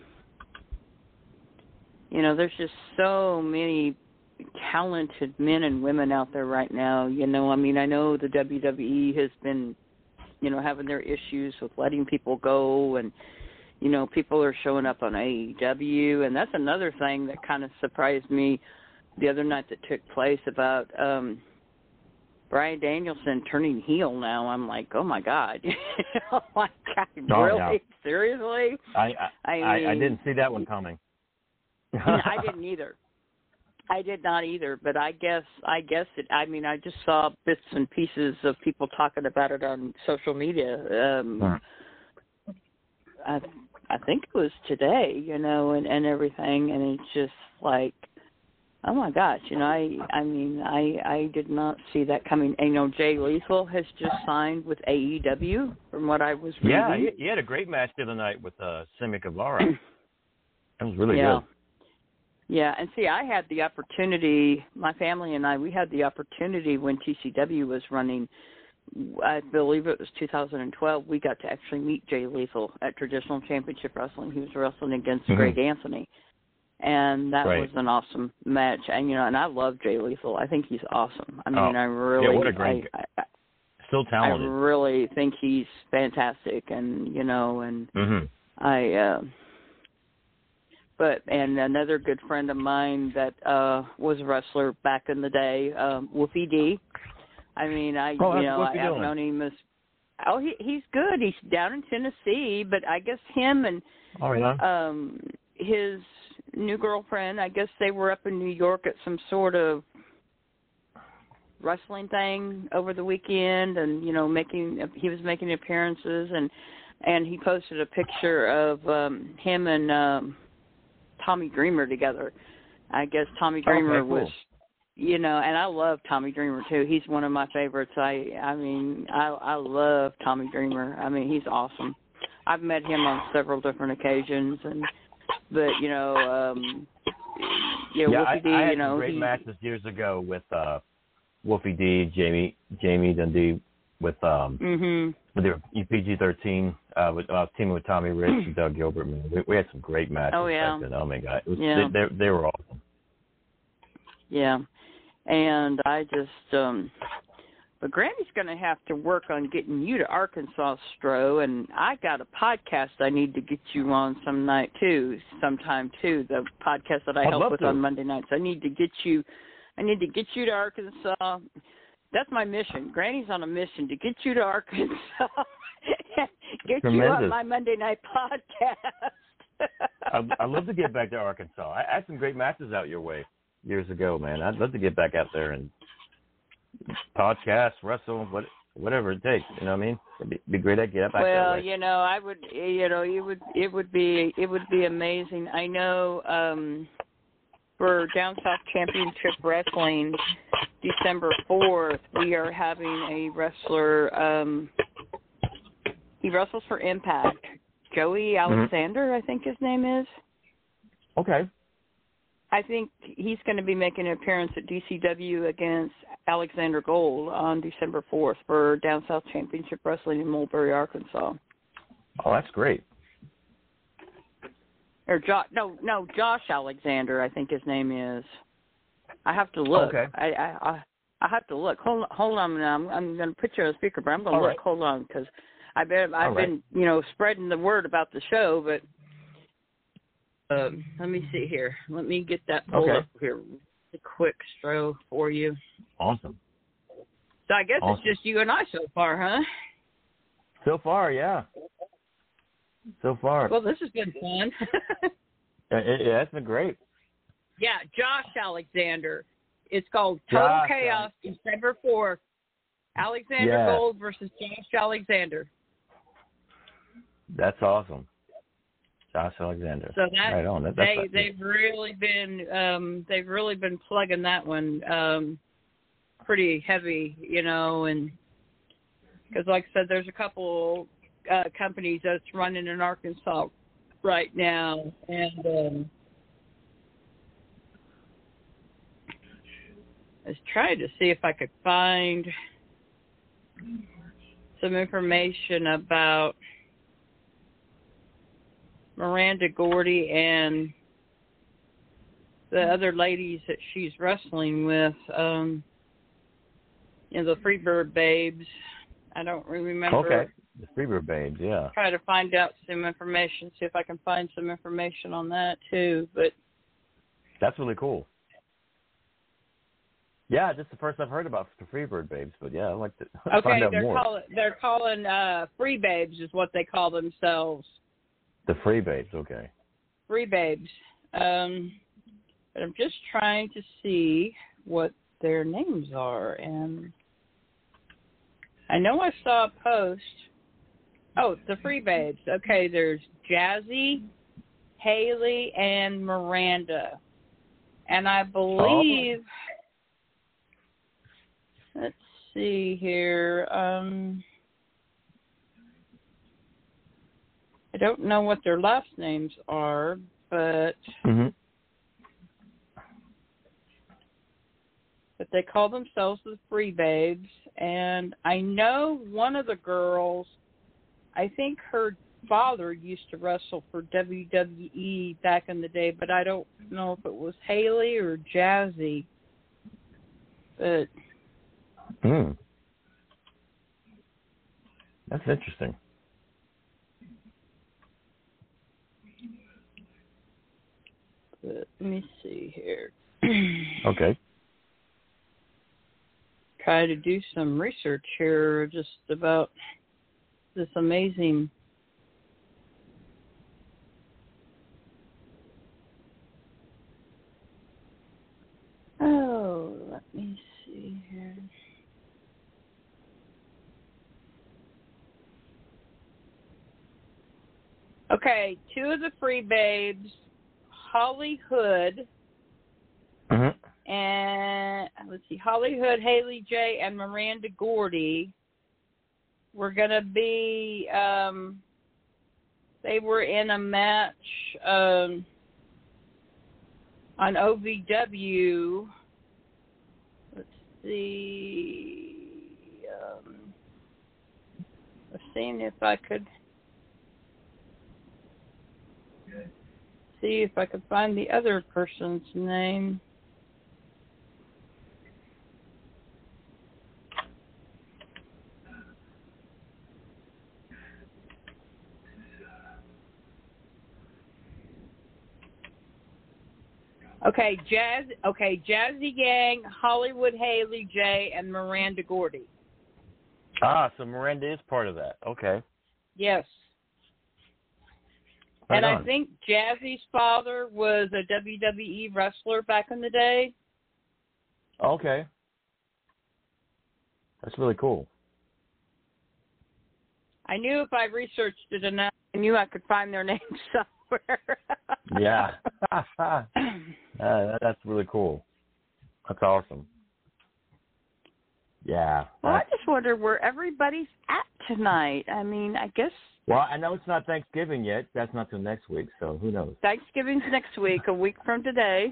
you know, there's just so many talented men and women out there right now, you know. I mean, I know the W W E has been, you know, having their issues with letting people go, and, you know, people are showing up on A E W, and that's another thing that kind of surprised me the other night that took place about um, Bryan Danielson turning heel now. I'm like, oh, my God. oh, my God, oh, really? Yeah. Seriously? I I, I, mean, I I didn't see that one coming. I didn't either. I did not either, but I guess I guess it. I mean, I just saw bits and pieces of people talking about it on social media. Um, hmm. I I think it was today, you know, and, and everything, and it's just like, oh my gosh, you know, I I mean, I I did not see that coming. And, you know, Jay Lethal has just signed with A E W, from what I was reading. Yeah, he, he had a great match the other night with uh, Sammy Guevara. That was really yeah. good. Yeah, and see, I had the opportunity, my family and I, we had the opportunity when T C W was running, I believe it was two thousand twelve, we got to actually meet Jay Lethal at Traditional Championship Wrestling. He was wrestling against mm-hmm. Greg Anthony, and that right. was an awesome match. And, you know, and I love Jay Lethal. I think he's awesome. I mean, oh. I really, yeah, what a great, I, I, still talented. I really think he's fantastic, and, you know, and mm-hmm. I, uh, But and another good friend of mine that uh, was a wrestler back in the day, um, Wolfie D. I mean, I oh, you know I, I've doing? known him as oh he he's good. He's down in Tennessee, but I guess him and oh, yeah. um, his new girlfriend, I guess they were up in New York at some sort of wrestling thing over the weekend, and you know making he was making appearances, and and he posted a picture of um, him and. Um, Tommy Dreamer together. I guess Tommy Dreamer okay, cool. was, you know, and I love Tommy Dreamer too. He's one of my favorites. I, I mean, I, I love Tommy Dreamer. I mean, he's awesome. I've met him on several different occasions, and but you know, um, you know, yeah, Wolfie I, D, I had you know, some great he, matches years ago with uh, Wolfie D, Jamie, Jamie Dundee, with um, mm-hmm. with their E P G thirteen. Uh, with I was teaming with Tommy Rich and Doug Gilbert. Man, we, we had some great matches. Oh yeah. Back then. Oh my God, it was, yeah. they, they they were awesome. Yeah, and I just, um, but Granny's going to have to work on getting you to Arkansas, Stro, and I got a podcast I need to get you on some night too, sometime too. The podcast that I I'd help love with to. on Monday nights. I need to get you. I need to get you to Arkansas. That's my mission. Granny's on a mission to get you to Arkansas. Get Tremendous. you on my Monday night podcast. I'd, I'd love to get back to Arkansas. I had some great matches out your way years ago, man. I'd love to get back out there and podcast, wrestle, what, whatever it takes. You know what I mean? It'd be, be great to get back well, that way. you know, I would, you know, it would, it would be, it would be amazing. I know um, for Down South Championship Wrestling, December fourth, we are having a wrestler. Um, he wrestles for Impact. Joey Alexander, mm-hmm. I think his name is. Okay. I think he's going to be making an appearance at D C W against Alexander Gold on December fourth for Down South Championship Wrestling in Mulberry, Arkansas. Oh, that's great. Or jo- no, no, Josh Alexander, I think his name is. I have to look. Okay. I, I, I, I have to look. Hold, hold on. I'm, I'm going to put you on speaker, but I'm going to look. Right. Hold on, because I've been, I've All been, right. you know, spreading the word about the show, but. Um, let me see here. Let me get that pulled okay. up here. A quick Stro for you. Awesome. So I guess awesome. it's just you and I so far, huh? So far, yeah. So far. Well, this has been fun. yeah, it, yeah, it's been great. Yeah, Josh Alexander. It's called Total Josh, Chaos, uh, December fourth. Alexander yeah. Gold versus Josh Alexander. That's awesome. Josh Alexander. So that right on. That, they that's they've really been um, they've really been plugging that one um, pretty heavy, you know, and because like I said, there's a couple uh, companies that's running in Arkansas right now, and um, I was trying to see if I could find some information about Miranda Gordy and the other ladies that she's wrestling with, um, you know, the Freebird Babes. I don't remember. Okay, the Freebird Babes, yeah. Try to find out some information, see if I can find some information on that too. But that's really cool. Yeah, just the first I've heard about the Freebird Babes, but yeah, I'd like to okay, find out they're more. Calling, they're calling uh, Free Babes is what they call themselves. The Free Babes, okay. Free Babes. Um, but I'm just trying to see what their names are. And I know I saw a post. Oh, the Free Babes. Okay, there's Jazzy, Haley, and Miranda. And I believe, oh. let's see here. Um, I don't know what their last names are, but mm-hmm. but they call themselves the Free Babes. And I know one of the girls, I think her father used to wrestle for W W E back in the day, but I don't know if it was Haley or Jazzy. But mm. That's interesting. But let me see here. Okay. Try to do some research here just about this amazing Oh, let me see here. Okay, two of the Free Babes, Holly Hood, mm-hmm. and let's see, Holly Hood, Haley J, and Miranda Gordy were going to be, um, they were in a match um, on O V W, let's see, um, let's see if I could see if I could find the other person's name. Okay, Jazz. Okay, Jazzy Gang, Hollywood Haley J, and Miranda Gordy. Ah, so Miranda is part of that. Okay. Yes. Right and on. I think Jazzy's father was a W W E wrestler back in the day. Okay. That's really cool. I knew if I researched it enough, I knew I could find their names somewhere. Yeah. uh, that's really cool. That's awesome. Yeah. Well, I just wonder where everybody's at tonight. I mean, I guess. Well, I know it's not Thanksgiving yet. That's not till next week, so who knows? Thanksgiving's next week, a week from today.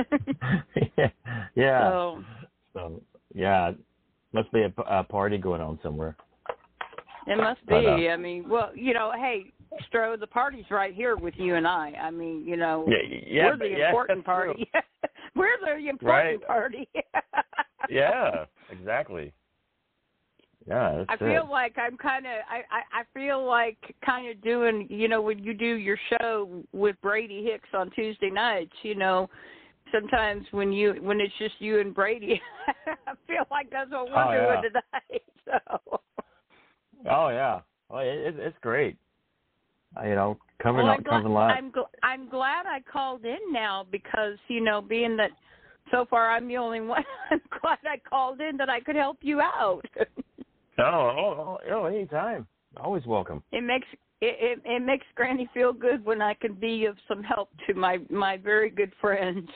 Yeah. So, so yeah, must be a, a party going on somewhere. it must be. But, uh, I mean, well, you know, hey, Stro, the party's right here with you and I. I mean, you know, yeah, yeah, we're the yeah, important party. We're the important Right. party. Yeah, exactly. Yeah, that's I it. feel like I'm kind of, I, I, I feel like kind of doing, you know, when you do your show with Brady Hicks on Tuesday nights, you know, sometimes when you, when it's just you and Brady, I feel like that's what we're Oh, yeah. doing tonight. So. Oh yeah, well, it, it's great. Uh, you know, covering Well, up, I'm, gl- covering live. I'm, gl- I'm glad I called in now because, you know, being that so far I'm the only one, I'm glad I called in that I could help you out. Oh, oh, oh, oh, anytime. Always welcome. It makes it, it it makes Granny feel good when I can be of some help to my, my very good friends.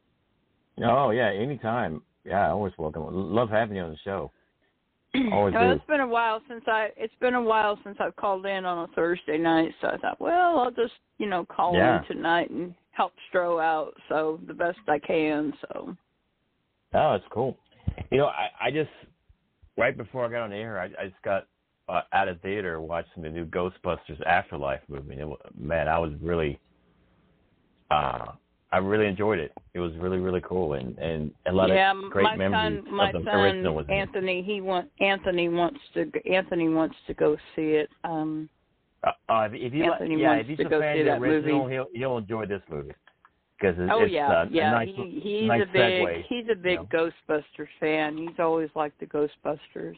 Oh yeah, anytime. Yeah, always welcome. Love having you on the show. Always Well, do. it's been a while since I it's been a while since I've called in on a Thursday night, so I thought, well, I'll just, you know, call Yeah. in tonight and help Stro out so the best I can. So. Oh, that's cool. You know, I, I just right before I got on the air, I, I just got uh, out of theater watching the new Ghostbusters Afterlife movie. It, wa- man, I was really, uh, I really enjoyed it. It was really, really cool, and, and a lot yeah, of great my memories son, my of the son original. Was in it. Anthony, he want Anthony wants to Anthony wants to go see it. Um, Uh, uh, if, if you, Anthony yeah, wants if he's to a go fan see of the that original, movie. he'll he'll enjoy this movie because it's, oh it's yeah, uh, yeah, a nice, he, he's nice a big segue. he's a big you know? Ghostbusters fan. He's always liked the Ghostbusters.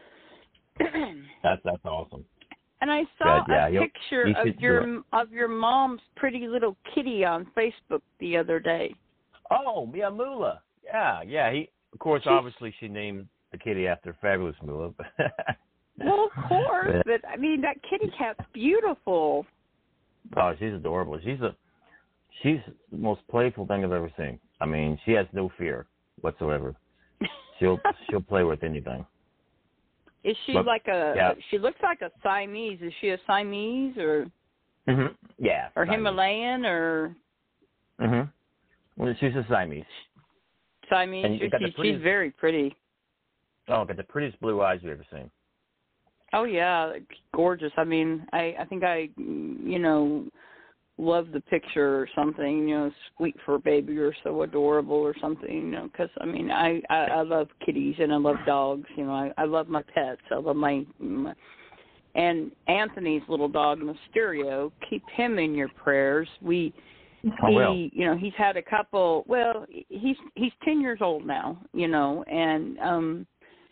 That's that's awesome. And I saw Good, yeah, a he'll- picture he of should do your of your mom's pretty little kitty on Facebook the other day. Oh, Mia Mula. Yeah, yeah. He, of course, She's- obviously, she named the kitty after Fabulous Mula. Well, of course, but I mean that kitty cat's beautiful. Oh, she's adorable. She's a, she's the most playful thing I've ever seen. I mean, she has no fear whatsoever. She'll she'll play with anything. Is she But, like a? yeah. She looks like a Siamese. Is she a Siamese or Mm-hmm. Yeah. or Siamese. Himalayan or Mm-hmm. Well, she's a Siamese. Siamese? And you She's, got the she's prettiest- very pretty. Oh, got the prettiest blue eyes you've ever seen. Oh yeah, gorgeous. I mean, I I think I you know love the picture or something. You know, sweet for a baby or so adorable or something. You know, because I mean, I, I I love kitties and I love dogs. You know, I I love my pets. I love my, my and Anthony's little dog Mysterio. Keep him in your prayers. We. I he, will. you know, he's had a couple. Well, he's he's ten years old now. You know, and um,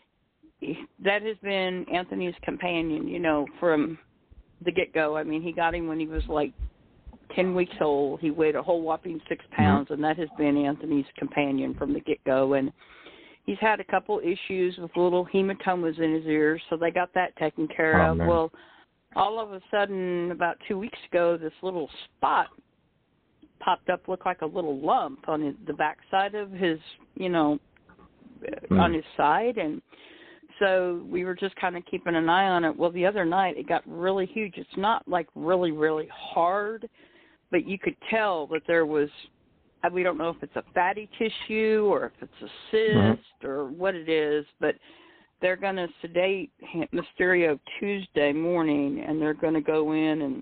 that has been Anthony's companion. You know, from the get go. I mean, he got him when he was like ten weeks old. He weighed a whole whopping six pounds, mm-hmm. and that has been Anthony's companion from the get go. And he's had a couple issues with little hematomas in his ears, so they got that taken care Oh, of. man. Well, all of a sudden, about two weeks ago, this little spot popped up, looked like a little lump on his, the backside of his, you know, Mm. on his side. And so we were just kind of keeping an eye on it. Well, the other night it got really huge. It's not like really, really hard, but you could tell that there was we don't know if it's a fatty tissue or if it's a cyst mm-hmm. or what it is, but they're going to sedate Mysterio Tuesday morning, and they're going to go in and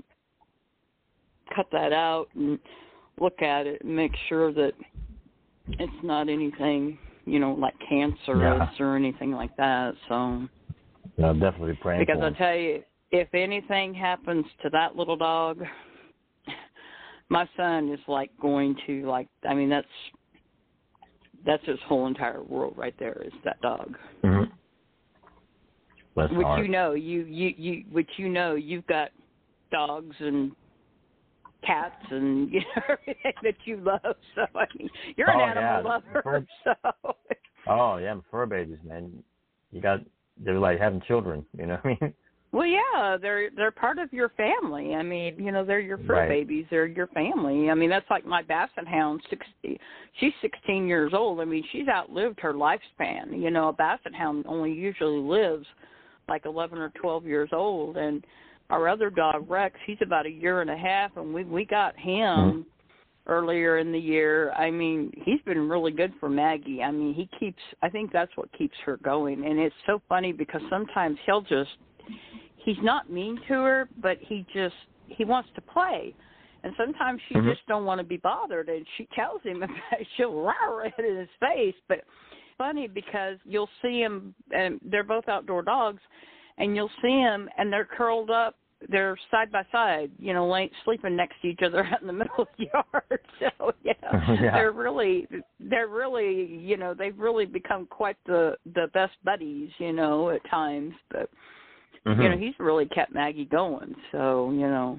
cut that out and look at it and make sure that it's not anything, you know, like cancerous yeah. or anything like that. So, no, definitely praying because for I'll tell you, if anything happens to that little dog, my son is like going to like. I mean, that's that's his whole entire world right there. Is that dog? Mm-hmm. That's which hard. you know, you you you which you know, you've got dogs and cats and you know everything that you love. So I mean, you're an oh, animal yeah. lover. Fur, so. Oh yeah, fur babies, man. You got they're like having children. You know what I mean? Well, yeah, they're they're part of your family. I mean, you know, they're your fur right. babies. They're your family. I mean, that's like my Basset Hound. Sixty, she's sixteen years old. I mean, she's outlived her lifespan. You know, a Basset Hound only usually lives like eleven or twelve years old, and our other dog Rex, he's about a year and a half, and we we got him mm-hmm. earlier in the year. I mean, he's been really good for Maggie. I mean, he keeps. I think that's what keeps her going, and it's so funny because sometimes he'll just. He's not mean to her, but he just, he wants to play. And sometimes she mm-hmm. just don't want to be bothered, and she tells him, she'll roar it in his face. But funny because you'll see him, and they're both outdoor dogs, and you'll see them, and they're curled up, they're side by side, you know, laying, sleeping next to each other out in the middle of the yard. So, yeah, yeah, they're really, they're really, you know, they've really become quite the, the best buddies, you know, at times. But Mm-hmm. you know, he's really kept Maggie going. So, you know,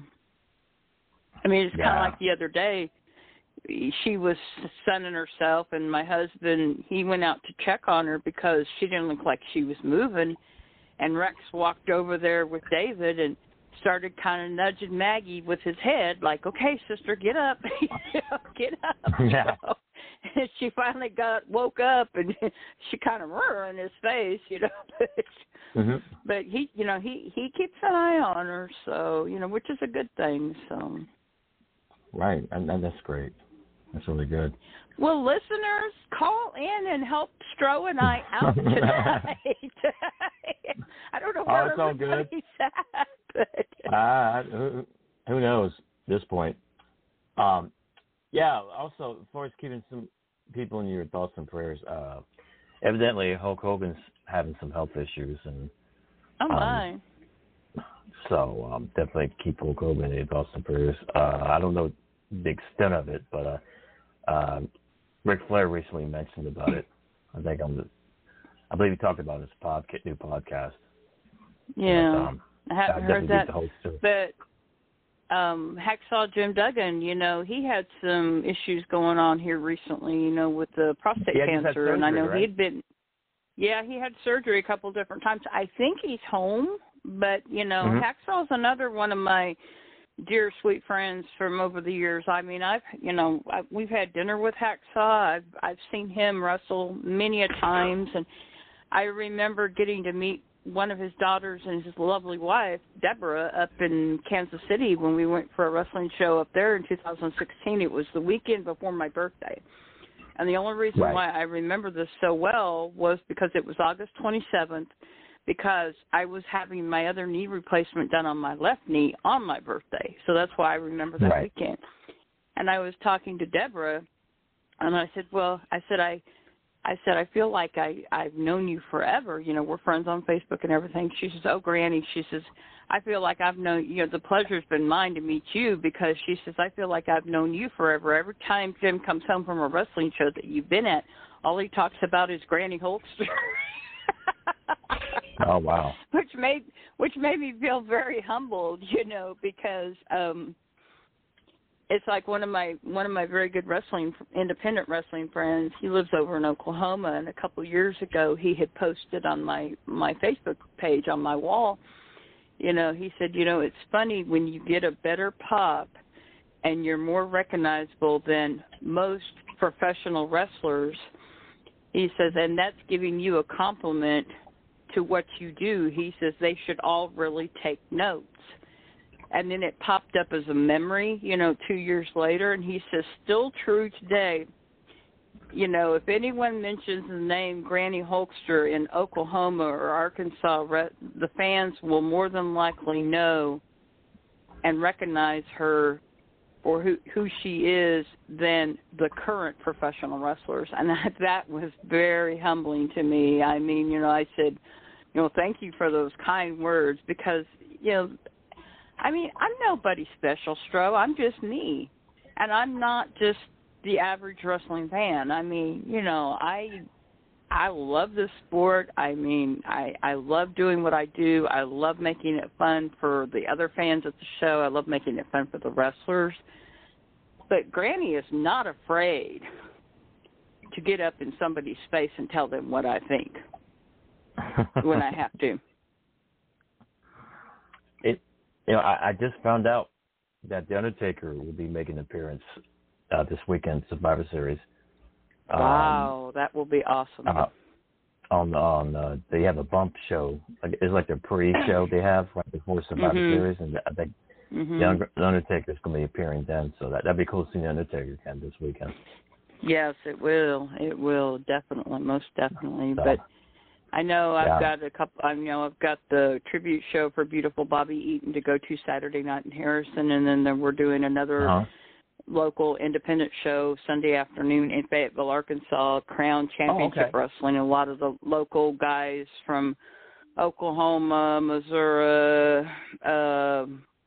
I mean, it's yeah. kind of like the other day, she was sunning herself, and my husband, he went out to check on her because she didn't look like she was moving. And Rex walked over there with David and started kind of nudging Maggie with his head, like, okay, sister, get up, get up. Yeah. So, and she finally got woke up, and she kind of roared in his face, you know. Mm-hmm. But he, you know, he, he keeps an eye on her, so, you know, which is a good thing. So. Right, and, and that's great. That's really good. Well, listeners, call in and help Stro and I out tonight. I don't know where oh, everybody's at. But. Uh, who, who knows at this point. Um, yeah, also, as far as keeping some people in your thoughts and prayers, uh, evidently Hulk Hogan's having some health issues. and Oh, my. Um, so um, definitely keep Hulk Hogan in your thoughts and prayers. Uh, I don't know the extent of it, but uh, uh, Ric Flair recently mentioned about it. I think on the, I believe he talked about his podcast, new podcast. Yeah, but, um, I haven't heard that. But um, Hacksaw Jim Duggan, you know, he had some issues going on here recently, you know, with the prostate yeah, cancer, surgery, and I know right? he'd been. Yeah, he had surgery a couple different times. I think he's home, but you know, mm-hmm. Hacksaw's another one of my dear sweet friends from over the years. I mean, I've you know I've, we've had dinner with Hacksaw. I've I've seen him wrestle many a times, and I remember getting to meet one of his daughters and his lovely wife, Deborah, up in Kansas City when we went for a wrestling show up there in two thousand sixteen. It was the weekend before my birthday. And the only reason right. why I remember this so well was because it was August twenty-seventh, because I was having my other knee replacement done on my left knee on my birthday. So that's why I remember that right. weekend. And I was talking to Deborah, and I said, well, I said, I I said, I feel like I, I've known you forever. You know, we're friends on Facebook and everything. She says, oh, Granny, she says, I feel like I've known, you know, the pleasure's been mine to meet you, because she says, I feel like I've known you forever. Every time Jim comes home from a wrestling show that you've been at, all he talks about is Granny Hulkster. Oh, wow. Which made, which made me feel very humbled, you know, because um, it's like one of my one of my very good wrestling, independent wrestling friends. He lives over in Oklahoma, and a couple of years ago he had posted on my, my Facebook page on my wall, you know, he said, you know, it's funny when you get a better pop and you're more recognizable than most professional wrestlers. He says, and that's giving you a compliment to what you do. He says they should all really take notes. And then it popped up as a memory, you know, two years later. And he says, still true today. You know, if anyone mentions the name Granny Hulkster in Oklahoma or Arkansas, the fans will more than likely know and recognize her or who, who she is than the current professional wrestlers. And that, that was very humbling to me. I mean, you know, I said, you know, thank you for those kind words because, you know, I mean, I'm nobody special, Stro. I'm just me. And I'm not just the average wrestling fan. I mean, you know, I I love this sport. I mean, I, I love doing what I do. I love making it fun for the other fans at the show. I love making it fun for the wrestlers. But Granny is not afraid to get up in somebody's face and tell them what I think when I have to. It, you know, I, I just found out that The Undertaker will be making an appearance uh, this weekend, Survivor Series. Wow, um, that will be awesome. Uh, on on uh, they have a bump show. Like, it's like their pre-show they have right before Survivor mm-hmm. Series, and I think mm-hmm. the Undertaker is going to be appearing then. So that that'd be cool seeing the Undertaker again this weekend. Yes, it will. It will definitely, most definitely. So, but I know I've yeah. got a couple. I know I've got the tribute show for beautiful Bobby Eaton to go to Saturday night in Harrison, and then, then we're doing another. Uh-huh. local independent show Sunday afternoon in Fayetteville, Arkansas, Crown Championship oh, okay. Wrestling. A lot of the local guys from Oklahoma, Missouri, uh,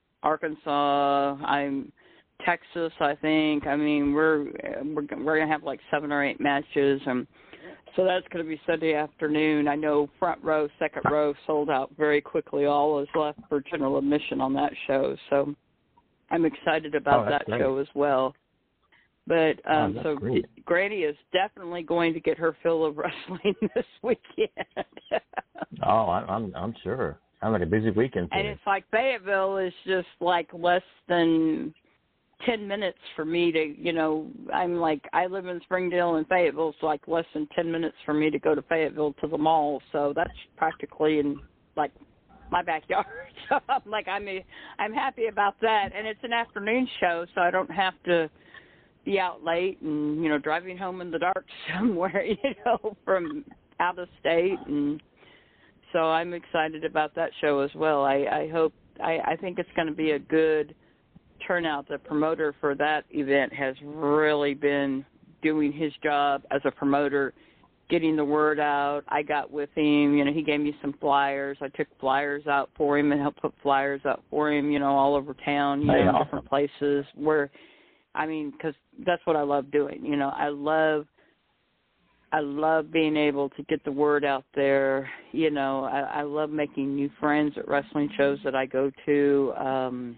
Arkansas, I'm Texas, I think. I mean, we're we're, we're going to have like seven or eight matches, and so that's going to be Sunday afternoon. I know front row, second row sold out very quickly. All is left for general admission on that show, so I'm excited about oh, that great. show as well. But um, oh, so great. Granny is definitely going to get her fill of wrestling this weekend. oh, I, I'm I'm sure. I'm like a busy weekend. For and you. it's like Fayetteville is just like less than ten minutes for me to, you know, I'm like, I live in Springdale and Fayetteville. It's like less than ten minutes for me to go to Fayetteville to the mall. So that's practically in like my backyard. So I'm like, I'm a, I'm happy about that. And it's an afternoon show, so I don't have to be out late and, you know, driving home in the dark somewhere, you know, from out of state. And so I'm excited about that show as well. I, I hope, I, I think it's going to be a good turnout. The promoter for that event has really been doing his job as a promoter, getting the word out. I got with him, you know, he gave me some flyers. I took flyers out for him and helped put flyers out for him, you know, all over town, you know, in different places where, I mean, because that's what I love doing. You know, I love, I love being able to get the word out there. You know, I, I love making new friends at wrestling shows that I go to. Um,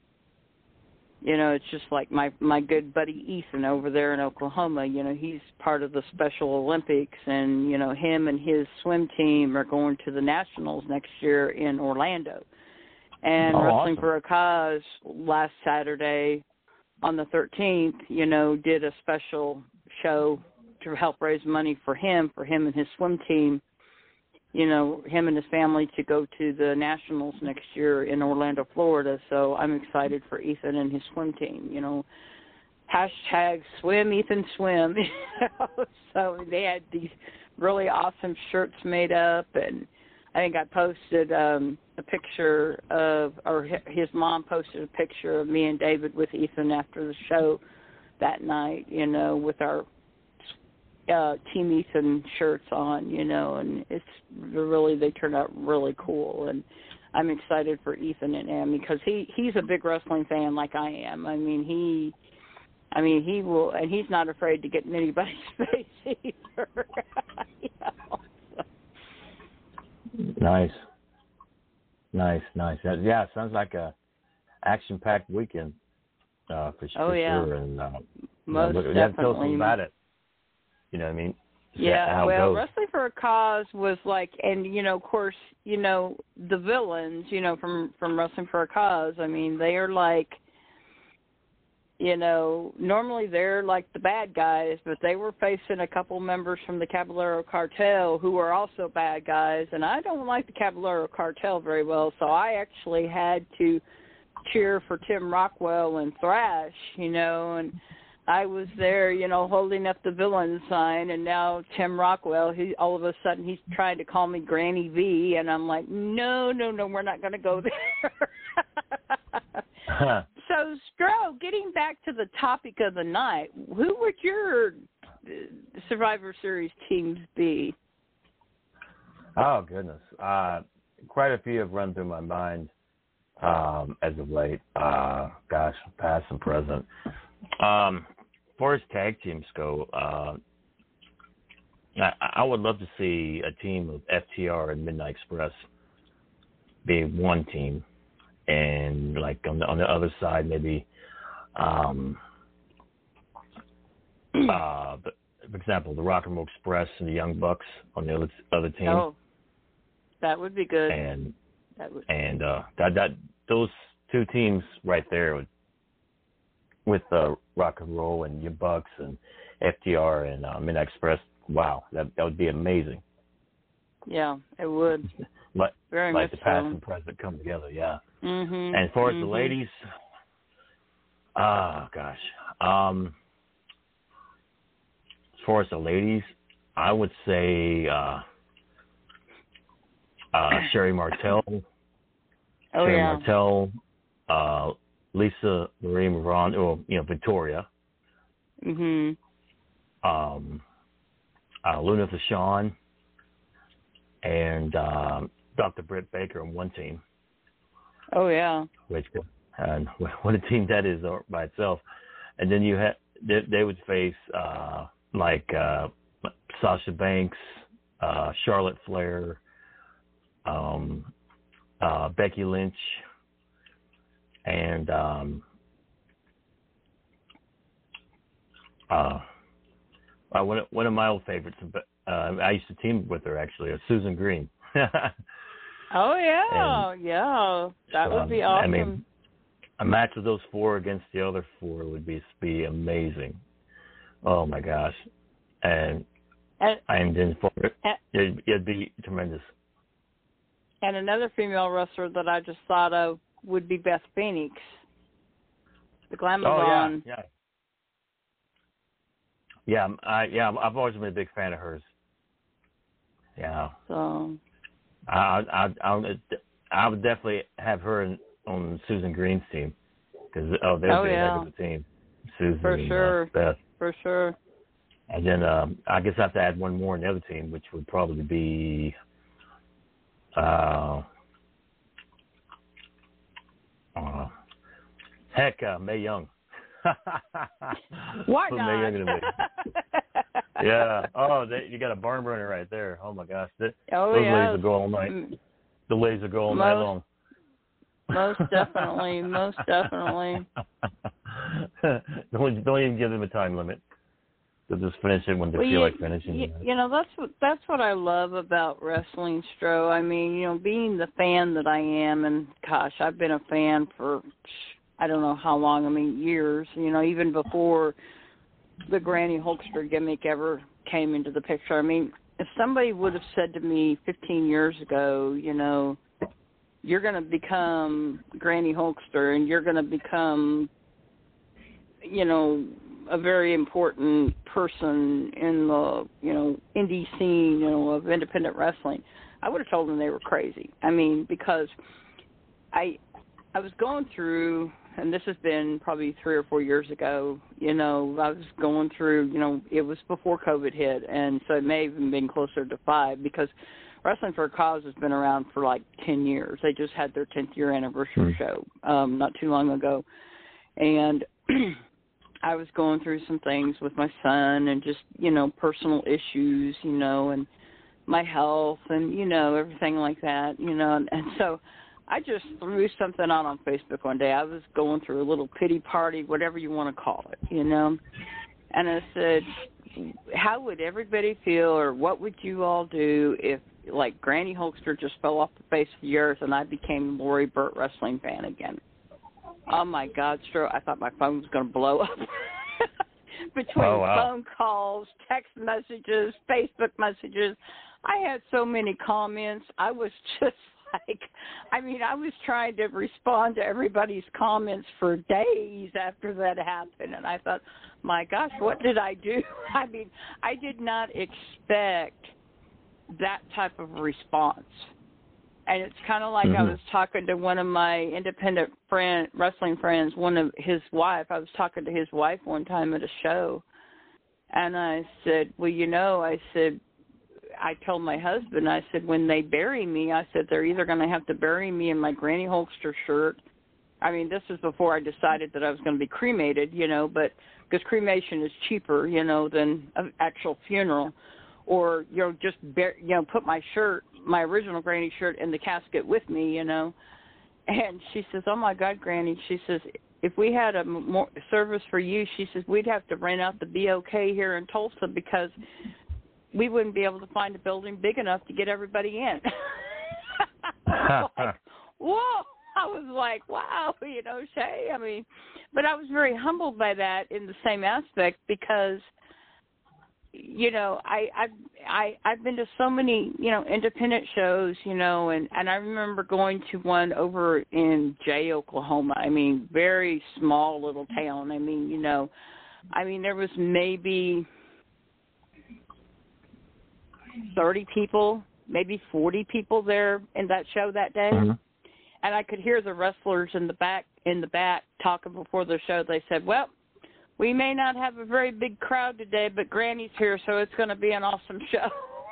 You know, it's just like my, my good buddy Ethan over there in Oklahoma. You know, he's part of the Special Olympics, and, you know, him and his swim team are going to the Nationals next year in Orlando. And oh, Wrestling awesome. for a Cause last Saturday on the thirteenth, you know, did a special show to help raise money for him, for him and his swim team. You know, him and his family to go to the Nationals next year in Orlando, Florida. So I'm excited for Ethan and his swim team, you know. Hashtag swim, Ethan, swim. So they had these really awesome shirts made up. And I think I posted um, a picture of, or his mom posted a picture of me and David with Ethan after the show that night, you know, with our Uh, Team Ethan shirts on, you know, and it's really, they turned out really cool. And I'm excited for Ethan and Amy because he, he's a big wrestling fan like I am. I mean, he, I mean, he will, and he's not afraid to get in anybody's face either. You know, so. Nice. Nice, nice. Yeah, it sounds like a action-packed weekend uh, for, oh, for yeah. sure. And, uh, Most you know, definitely. Tell us about it. You know what I mean? Yeah, How well, Wrestling for a Cause was like, and, you know, of course, you know, the villains, you know, from, from Wrestling for a Cause, I mean, they are like, you know, normally they're like the bad guys, but they were facing a couple members from the Caballero Cartel who are also bad guys, and I don't like the Caballero Cartel very well, so I actually had to cheer for Tim Rockwell and Thrash, you know, and I was there, you know, holding up the villain sign, and now Tim Rockwell, he all of a sudden he's trying to call me Granny V, and I'm like, no, no, no, we're not going to go there. huh. So, Stro, getting back to the topic of the night, who would your Survivor Series teams be? Oh, goodness. Uh, quite a few have run through my mind um, as of late. Uh, gosh, past and present. Um, as far as tag teams go, uh, I, I would love to see a team of F T R and Midnight Express be one team. And, like, on the, on the other side, maybe, um, uh, for example, the Rock and Roll Express and the Young Bucks on the other, other team. Oh, that would be good. And, that would... and uh, that, that those two teams right there would, with uh, Rock and Roll and Young Bucks and F T R and uh, Midnight Express, wow, that that would be amazing. Yeah, it would. Like, Very like much the past so. and present come together, yeah. Mm-hmm. And as far as mm-hmm. the ladies, oh, gosh. Um, as far as the ladies, I would say uh, uh, Sherry Martel. Oh, Sherry yeah. Martel, uh, Lisa Marie Moran, or, you know, Victoria. Mm-hmm. Um, uh, Luna Vachon, and um, Doctor Britt Baker on one team. Oh, yeah. Which, and what a team that is by itself. And then you had they, they would face uh, like uh, Sasha Banks, uh, Charlotte Flair, um, uh, Becky Lynch, and um, uh, uh, one of, one of my old favorites. Uh, I used to team with her actually, uh, Susan Green. Oh yeah, and, yeah, that um, would be awesome. I mean, a match of those four against the other four would be be amazing. Oh my gosh, and and, and then for it, and, it'd, it'd be tremendous. And another female wrestler that I just thought of would be Beth Phoenix, the Glamazon. Oh yeah, yeah, yeah. I yeah, I've always been a big fan of hers. Yeah. So. I I I, I would definitely have her in, on Susan Green's team because oh they'd oh, be yeah. a heck of a team. Susan for and, sure, uh, Beth. For sure. And then um, I guess I have to add one more in the other team, which would probably be uh, uh heck uh, Mae Young. Why Put not? Mae Young in the yeah. Oh, they, you got a barn burner right there. Oh my gosh. They, oh those yeah. ladies will go all night. The ladies will go all most, night long. Most definitely. Most definitely. don't, don't even give them a time limit. They'll just finish it when they well, feel you, like finishing you, it. You know, that's what that's what I love about wrestling, Stro. I mean, you know, being the fan that I am, and gosh, I've been a fan for I don't know how long. I mean, years. You know, even before the Granny Hulkster gimmick ever came into the picture. I mean, if somebody would have said to me fifteen years ago, you know, you're going to become Granny Hulkster and you're going to become, you know, a very important person in the, you know, indie scene, you know, of independent wrestling, I would have told them they were crazy. I mean, because I I was going through, and this has been probably three or four years ago, you know, I was going through, you know, it was before COVID hit, and so it may have even been closer to five, because Wrestling for a Cause has been around for like ten years. They just had their tenth year anniversary mm-hmm. show um, not too long ago. And I was going through some things with my son and just, you know, personal issues, you know, and my health and, you know, everything like that, you know, and, and so I just threw something out on Facebook one day. I was going through a little pity party, whatever you want to call it, you know. And I said, how would everybody feel, or what would you all do if, like, Granny Hulkster just fell off the face of the earth and I became a Lori Burt wrestling fan again? Oh, my God, Stro, I thought my phone was going to blow up. Between oh, wow. phone calls, text messages, Facebook messages, I had so many comments. I was just like, I mean, I was trying to respond to everybody's comments for days after that happened, and I thought, my gosh, what did I do? I mean, I did not expect that type of response. And it's kind of like mm-hmm. I was talking to one of my independent friend, wrestling friends, one of his wife. I was talking to his wife one time at a show, and I said, well, you know, I said, I told my husband, I said, when they bury me, I said, they're either going to have to bury me in my Granny Hulkster shirt. I mean, this is before I decided that I was going to be cremated, you know, but because cremation is cheaper, you know, than an actual funeral. Or, you know, just, bear, you know, put my shirt, my original Granny shirt in the casket with me, you know. And she says, oh, my God, Granny, she says, if we had a more service for you, she says, we'd have to rent out the B O K here in Tulsa because we wouldn't be able to find a building big enough to get everybody in. I was like, whoa. I was like, wow, you know, Shay, I mean, but I was very humbled by that in the same aspect because, you know, I, I've, I, I've been to so many, you know, independent shows, you know, and, and I remember going to one over in Jay, Oklahoma. I mean, very small little town. I mean, you know, I mean, there was maybe thirty people, maybe forty people there in that show that day. Mm-hmm. And I could hear the wrestlers in the back, in the back talking before the show. They said, well, we may not have a very big crowd today, but Granny's here, so it's going to be an awesome show.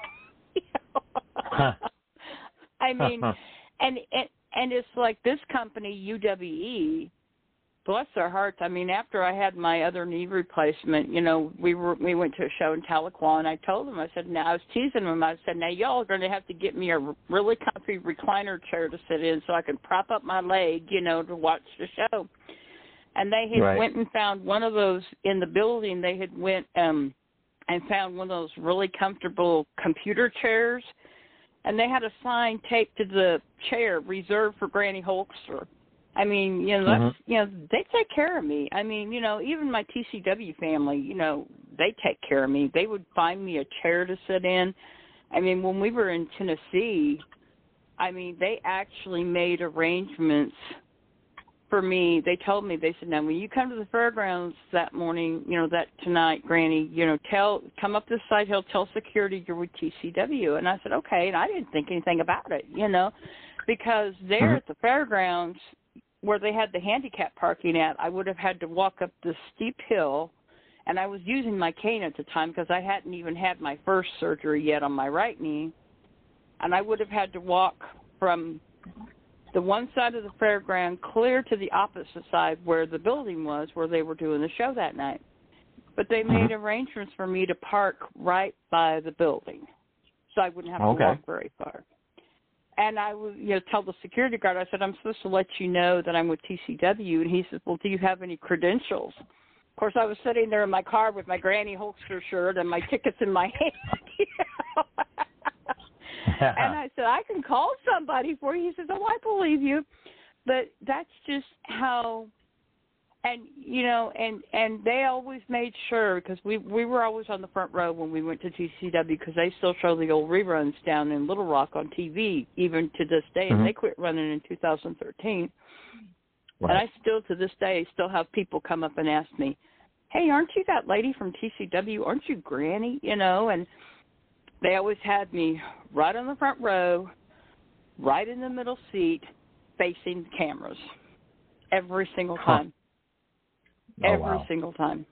huh. I mean, huh. and, and and it's like this company, U W E, bless their hearts. I mean, after I had my other knee replacement, you know, we were we went to a show in Tahlequah, and I told them, I said, now I was teasing them. I said, now y'all are going to have to get me a really comfy recliner chair to sit in so I can prop up my leg, you know, to watch the show. And they had right. went and found one of those in the building. They had went um, and found one of those really comfortable computer chairs, and they had a sign taped to the chair, reserved for Granny Hulkster. I mean, you know, that's, mm-hmm. you know, they take care of me. I mean, you know, even my T C W family, you know, they take care of me. They would find me a chair to sit in. I mean, when we were in Tennessee, I mean, they actually made arrangements for me. They told me, they said, now, when you come to the fairgrounds that morning, you know, that tonight, Granny, you know, tell, come up this side hill, tell security you're with T C W. And I said, okay. And I didn't think anything about it, you know, because there mm-hmm. at the fairgrounds, where they had the handicap parking at, I would have had to walk up this steep hill, and I was using my cane at the time because I hadn't even had my first surgery yet on my right knee, and I would have had to walk from the one side of the fairground clear to the opposite side where the building was, where they were doing the show that night. But they made arrangements for me to park right by the building, so I wouldn't have to okay. walk very far. And I would, you know, tell the security guard, I said, I'm supposed to let you know that I'm with T C W. And he says, well, do you have any credentials? Of course, I was sitting there in my car with my Granny Hulkster shirt and my tickets in my hand. You know? And I said, I can call somebody for you. He says, oh, I believe you. But that's just how, and, you know, and, and they always made sure, because we, we were always on the front row when we went to T C W, because they still show the old reruns down in Little Rock on T V, even to this day, mm-hmm. and they quit running in two thousand thirteen. Right. And I still, to this day, still have people come up and ask me, hey, aren't you that lady from T C W? Aren't you Granny? You know, and they always had me right on the front row, right in the middle seat, facing the cameras, every single time. Huh. Oh, Every wow. single time.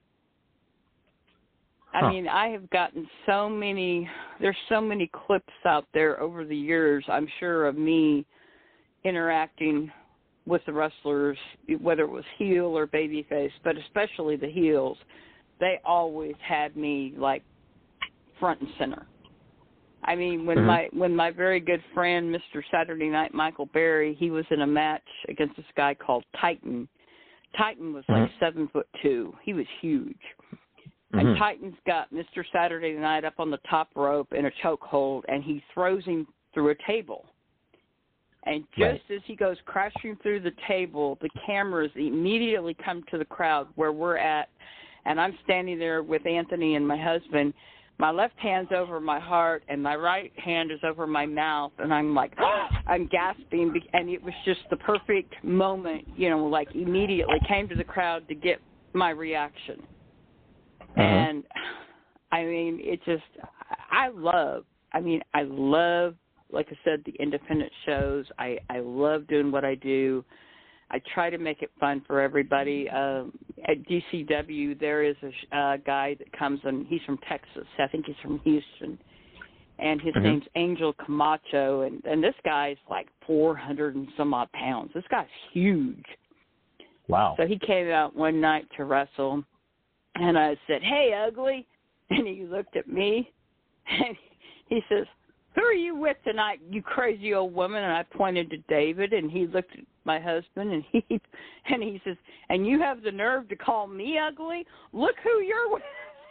I huh. mean, I have gotten so many, there's so many clips out there over the years, I'm sure, of me interacting with the wrestlers, whether it was heel or babyface, but especially the heels. They always had me, like, front and center. I mean, when mm-hmm. my when my very good friend, Mister Saturday Night Michael Berry, he was in a match against this guy called Titan. Titan was like mm-hmm. seven foot two. He was huge. Mm-hmm. And Titan's got Mister Saturday Night up on the top rope in a chokehold, and he throws him through a table. And just right. as he goes crashing through the table, the cameras immediately come to the crowd where we're at, and I'm standing there with Anthony and my husband. my left hand's over my heart and my right hand is over my mouth, and I'm like, I'm gasping, and it was just the perfect moment, you know, like immediately came to the crowd to get my reaction. Uh-huh. And, I mean, it just, I love, I mean, I love, like I said, the independent shows. I, I love doing what I do. I try to make it fun for everybody. Um, at D C W, there is a uh, guy that comes in. He's from Texas. I think he's from Houston. And his mm-hmm. name's Angel Camacho. And, and this guy's like four hundred and some odd pounds. This guy's huge. Wow. So he came out one night to wrestle. And I said, "Hey, ugly." And he looked at me. And he says, "Who are you with tonight, you crazy old woman?" And I pointed to David, and he looked at my husband, and he and he says, "And you have the nerve to call me ugly? Look who you're with."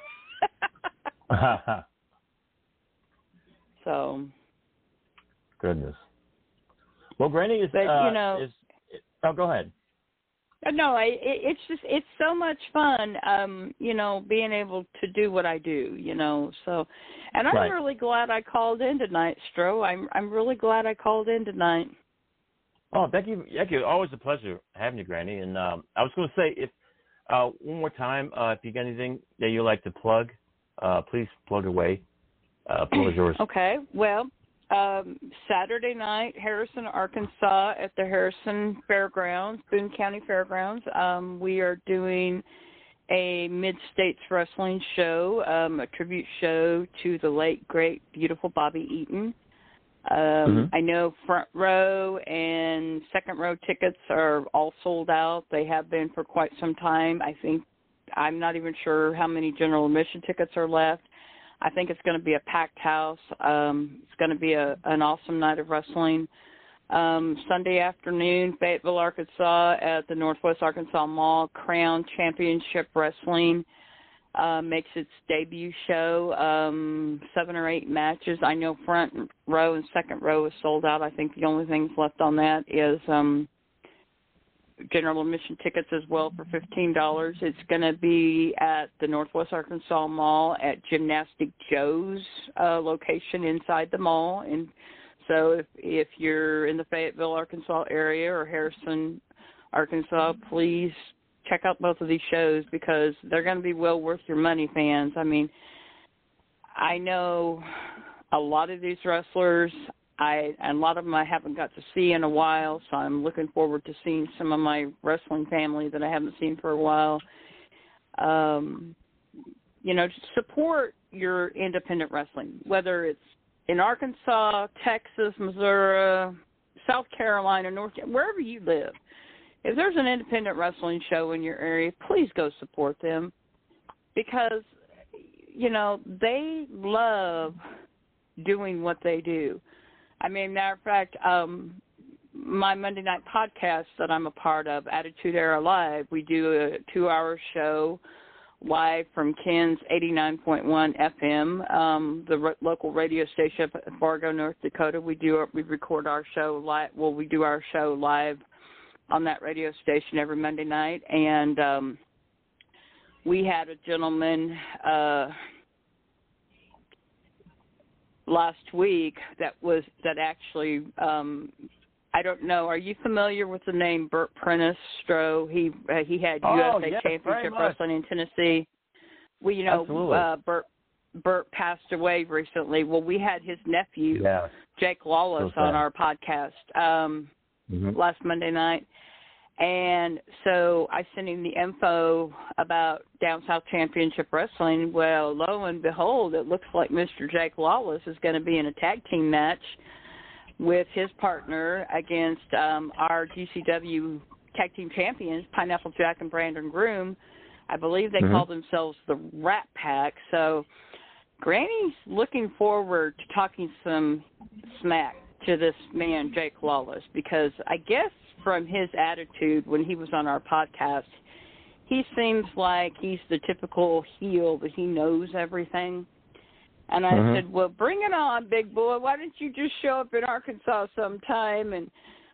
So. Goodness. Well, Granny is, but, uh, you know, is, oh, go ahead. No, I, it, it's just, it's so much fun, um, you know, being able to do what I do, you know, so, and I'm right. really glad I called in tonight, Stro. I'm, I'm really glad I called in tonight. Oh, thank you. Thank you. Always a pleasure having you, Granny. And um, I was going to say, if uh, one more time, uh, if you got anything that you'd like to plug, uh, please plug away. Uh, floor is yours. Okay. Well, Um, Saturday night, Harrison, Arkansas, at the Harrison Fairgrounds, Boone County Fairgrounds. Um, we are doing a Mid-States Wrestling show, um, a tribute show to the late, great, beautiful Bobby Eaton. Um, mm-hmm. I know front row and second row tickets are all sold out. They have been for quite some time. I think, I'm not even sure how many general admission tickets are left. I think it's going to be a packed house. Um, it's going to be a, an awesome night of wrestling. Um, Sunday afternoon, Fayetteville, Arkansas, at the Northwest Arkansas Mall, Crown Championship Wrestling uh, makes its debut show. Um, seven or eight matches. I know front row and second row is sold out. I think the only things left on that is um, general admission tickets as well for fifteen dollars. It's going to be at the Northwest Arkansas Mall at Gymnastic Joe's uh, location inside the mall. And so if, if you're in the Fayetteville, Arkansas area or Harrison, Arkansas, please check out both of these shows because they're going to be well worth your money, fans. I mean, I know a lot of these wrestlers. I, and a lot of them I haven't got to see in a while, so I'm looking forward to seeing some of my wrestling family that I haven't seen for a while. Um, you know, support your independent wrestling, whether it's in Arkansas, Texas, Missouri, South Carolina, North, wherever you live. If there's an independent wrestling show in your area, please go support them because, you know, they love doing what they do. I mean, matter of fact, um, my Monday night podcast that I'm a part of, Attitude Era Live, we do a two-hour show live from Ken's eighty-nine point one F M, um, the r- local radio station in Fargo, North Dakota. We do we record our show live. Well, we do our show live on that radio station every Monday night, and um, we had a gentleman. Uh, last week that was that actually um I don't know, are you familiar with the name Burt Prentice, Stro? He uh, he had oh, U S A yes, Championship Wrestling in Tennessee. Well, you know, uh, Burt Burt passed away recently. Well, we had his nephew, yeah. Jake Lawless, so on our podcast um mm-hmm. last Monday night. And so I sent him the info about Down South Championship Wrestling. Well, lo and behold, it looks like Mister Jake Lawless is going to be in a tag team match with his partner against um, our D C W tag team champions, Pineapple Jack and Brandon Groom. I believe they mm-hmm. call themselves the Rat Pack. So Granny's looking forward to talking some smack to this man, Jake Lawless, because I guess from his attitude when he was on our podcast, he seems like he's the typical heel that he knows everything. And I mm-hmm. said, well, bring it on, big boy. Why don't you just show up in Arkansas sometime? And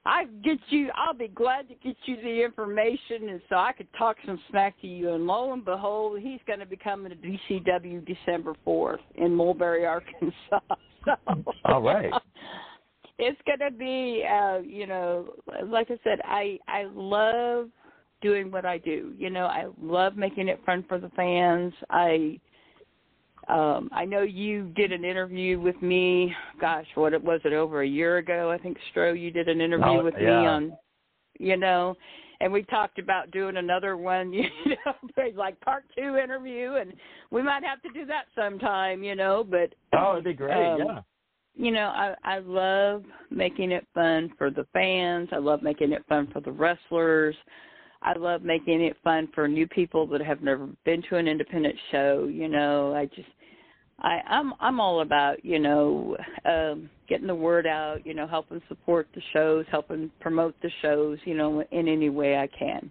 I get you. I'll be glad to get you the information, and so I could talk some smack to you. And lo and behold, he's going to be coming to D C W December fourth in Mulberry, Arkansas. So, all right. It's going to be, uh, you know, like I said, I I love doing what I do. You know, I love making it fun for the fans. I. Um, I know you did an interview with me, gosh, what it was it over a year ago? I think, Stro, you did an interview oh, with yeah. me on, you know, and we talked about doing another one, you know, like part two interview, and we might have to do that sometime, you know, but. Oh, it'd be great, um, yeah. You know, I, I love making it fun for the fans. I love making it fun for the wrestlers. I love making it fun for new people that have never been to an independent show. You know, I just, I, I'm, I'm all about, you know, um, getting the word out, you know, helping support the shows, helping promote the shows, you know, in any way I can.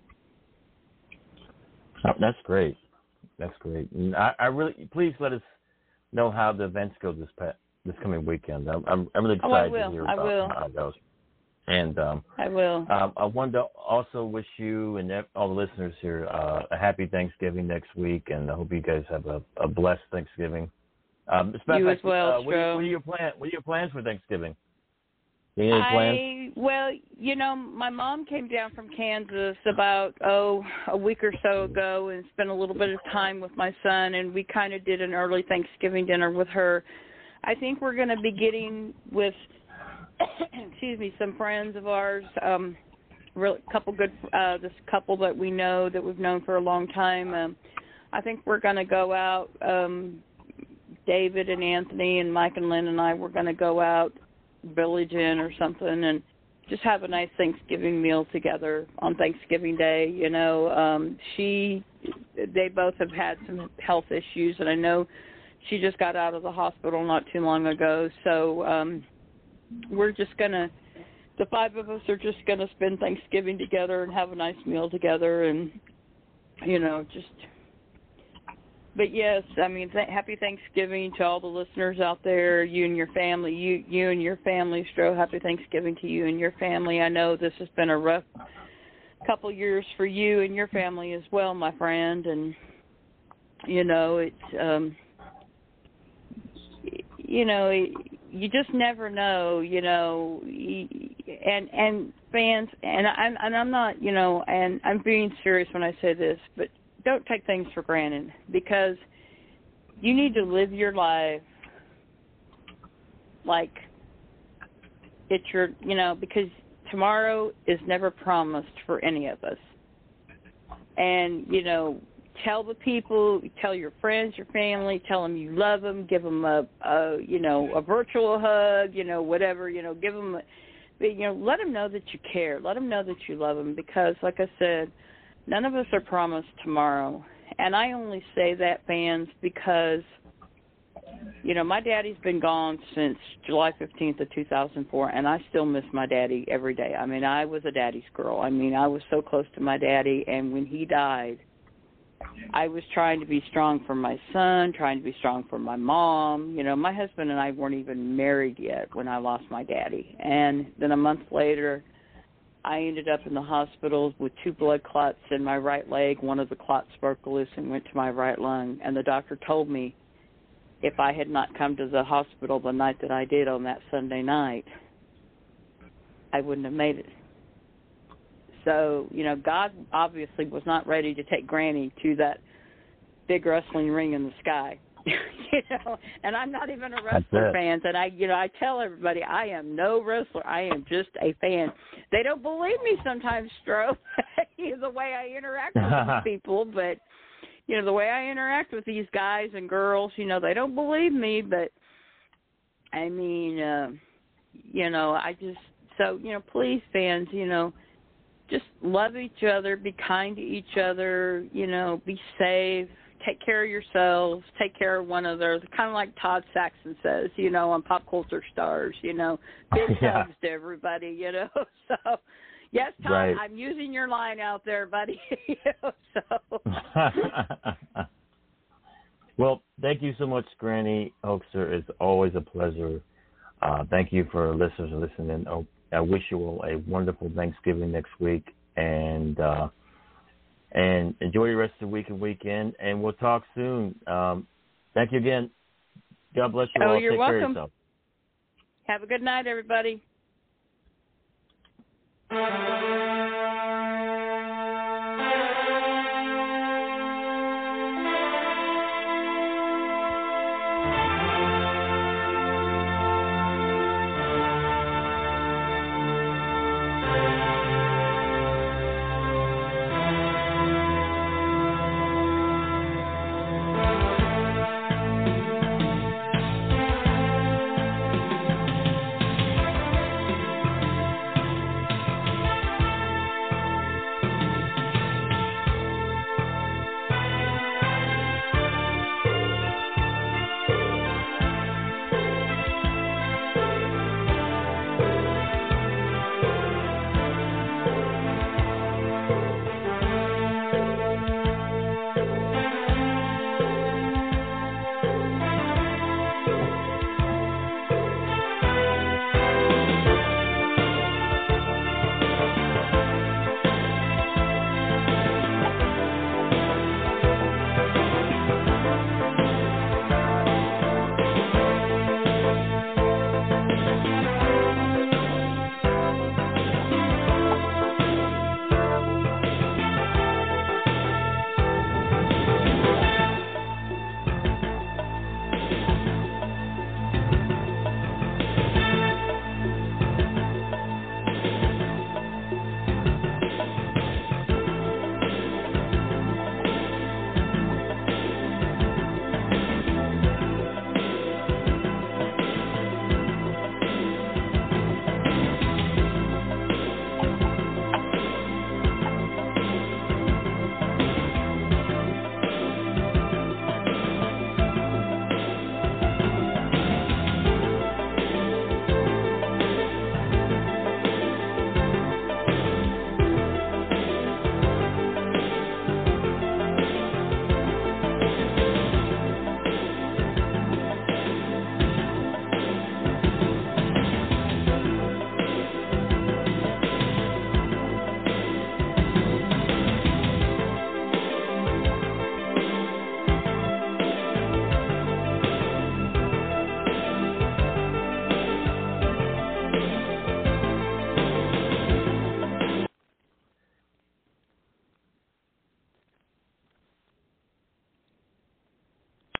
Oh, that's great. That's great. And I, I really, please let us know how the events go this past, this coming weekend. I'm, I'm, I'm really excited oh, I will. to hear I about will. how it goes. And um, I will. Um, I wanted to also wish you and all the listeners here uh, a happy Thanksgiving next week, and I hope you guys have a, a blessed Thanksgiving. Um, you as well, uh, what, are, what are your plan? What are your plans for Thanksgiving? Any I, plans? Well, you know, my mom came down from Kansas about oh a week or so ago and spent a little bit of time with my son, and we kind of did an early Thanksgiving dinner with her. I think we're going to be getting with. excuse me, some friends of ours, um, real couple good, uh, this couple that we know that we've known for a long time. Um, I think we're going to go out. Um, David and Anthony and Mike and Lynn and I, we're going to go out, Village Inn or something, and just have a nice Thanksgiving meal together on Thanksgiving Day. You know, um, she, they both have had some health issues, and I know she just got out of the hospital not too long ago, so. Um, We're just going to, the five of us are just going to spend Thanksgiving together and have a nice meal together and, you know, just, but yes, I mean, th- happy Thanksgiving to all the listeners out there, you and your family, you you and your family, Stro, happy Thanksgiving to you and your family. I know this has been a rough couple years for you and your family as well, my friend, and, you know, it's, um, you know, it, you just never know, you know, and and fans, and I'm and I'm not, you know, and I'm being serious when I say this, but don't take things for granted, because you need to live your life like it's your, you know, because tomorrow is never promised for any of us, and you know. Tell the people, tell your friends, your family, tell them you love them, give them a, a you know, a virtual hug, you know, whatever, you know, give them, a, you know, let them know that you care. Let them know that you love them, because, like I said, none of us are promised tomorrow. And I only say that, fans, because, you know, my daddy's been gone since July fifteenth of two thousand four, and I still miss my daddy every day. I mean, I was a daddy's girl. I mean, I was so close to my daddy, and when he died, I was trying to be strong for my son, trying to be strong for my mom. You know, my husband and I weren't even married yet when I lost my daddy. And then a month later, I ended up in the hospital with two blood clots in my right leg. One of the clots broke loose and went to my right lung. And the doctor told me if I had not come to the hospital the night that I did on that Sunday night, I wouldn't have made it. So, you know, God obviously was not ready to take Granny to that big wrestling ring in the sky. You know, and I'm not even a wrestler fan. And I, you know, I tell everybody I am no wrestler. I am just a fan. They don't believe me sometimes, Stro, the way I interact with these people. But, you know, the way I interact with these guys and girls, you know, they don't believe me. But, I mean, uh, you know, I just, so, you know, please, fans, you know, just love each other, be kind to each other, you know, be safe, take care of yourselves, take care of one another. Kind of like Todd Saxon says, you know, on Pop Culture Stars, you know, big yeah. hugs to everybody, you know. So, yes, Todd, right. I'm using your line out there, buddy. You know, so. Well, thank you so much, Granny Hoaxer. It's always a pleasure. Uh, thank you for listeners and listening. Oh, I wish you all a wonderful Thanksgiving next week, and uh, and enjoy the rest of the week and weekend, and we'll talk soon. Um, thank you again. God bless you oh, all. You're Take welcome. care of yourself. Have a good night, everybody.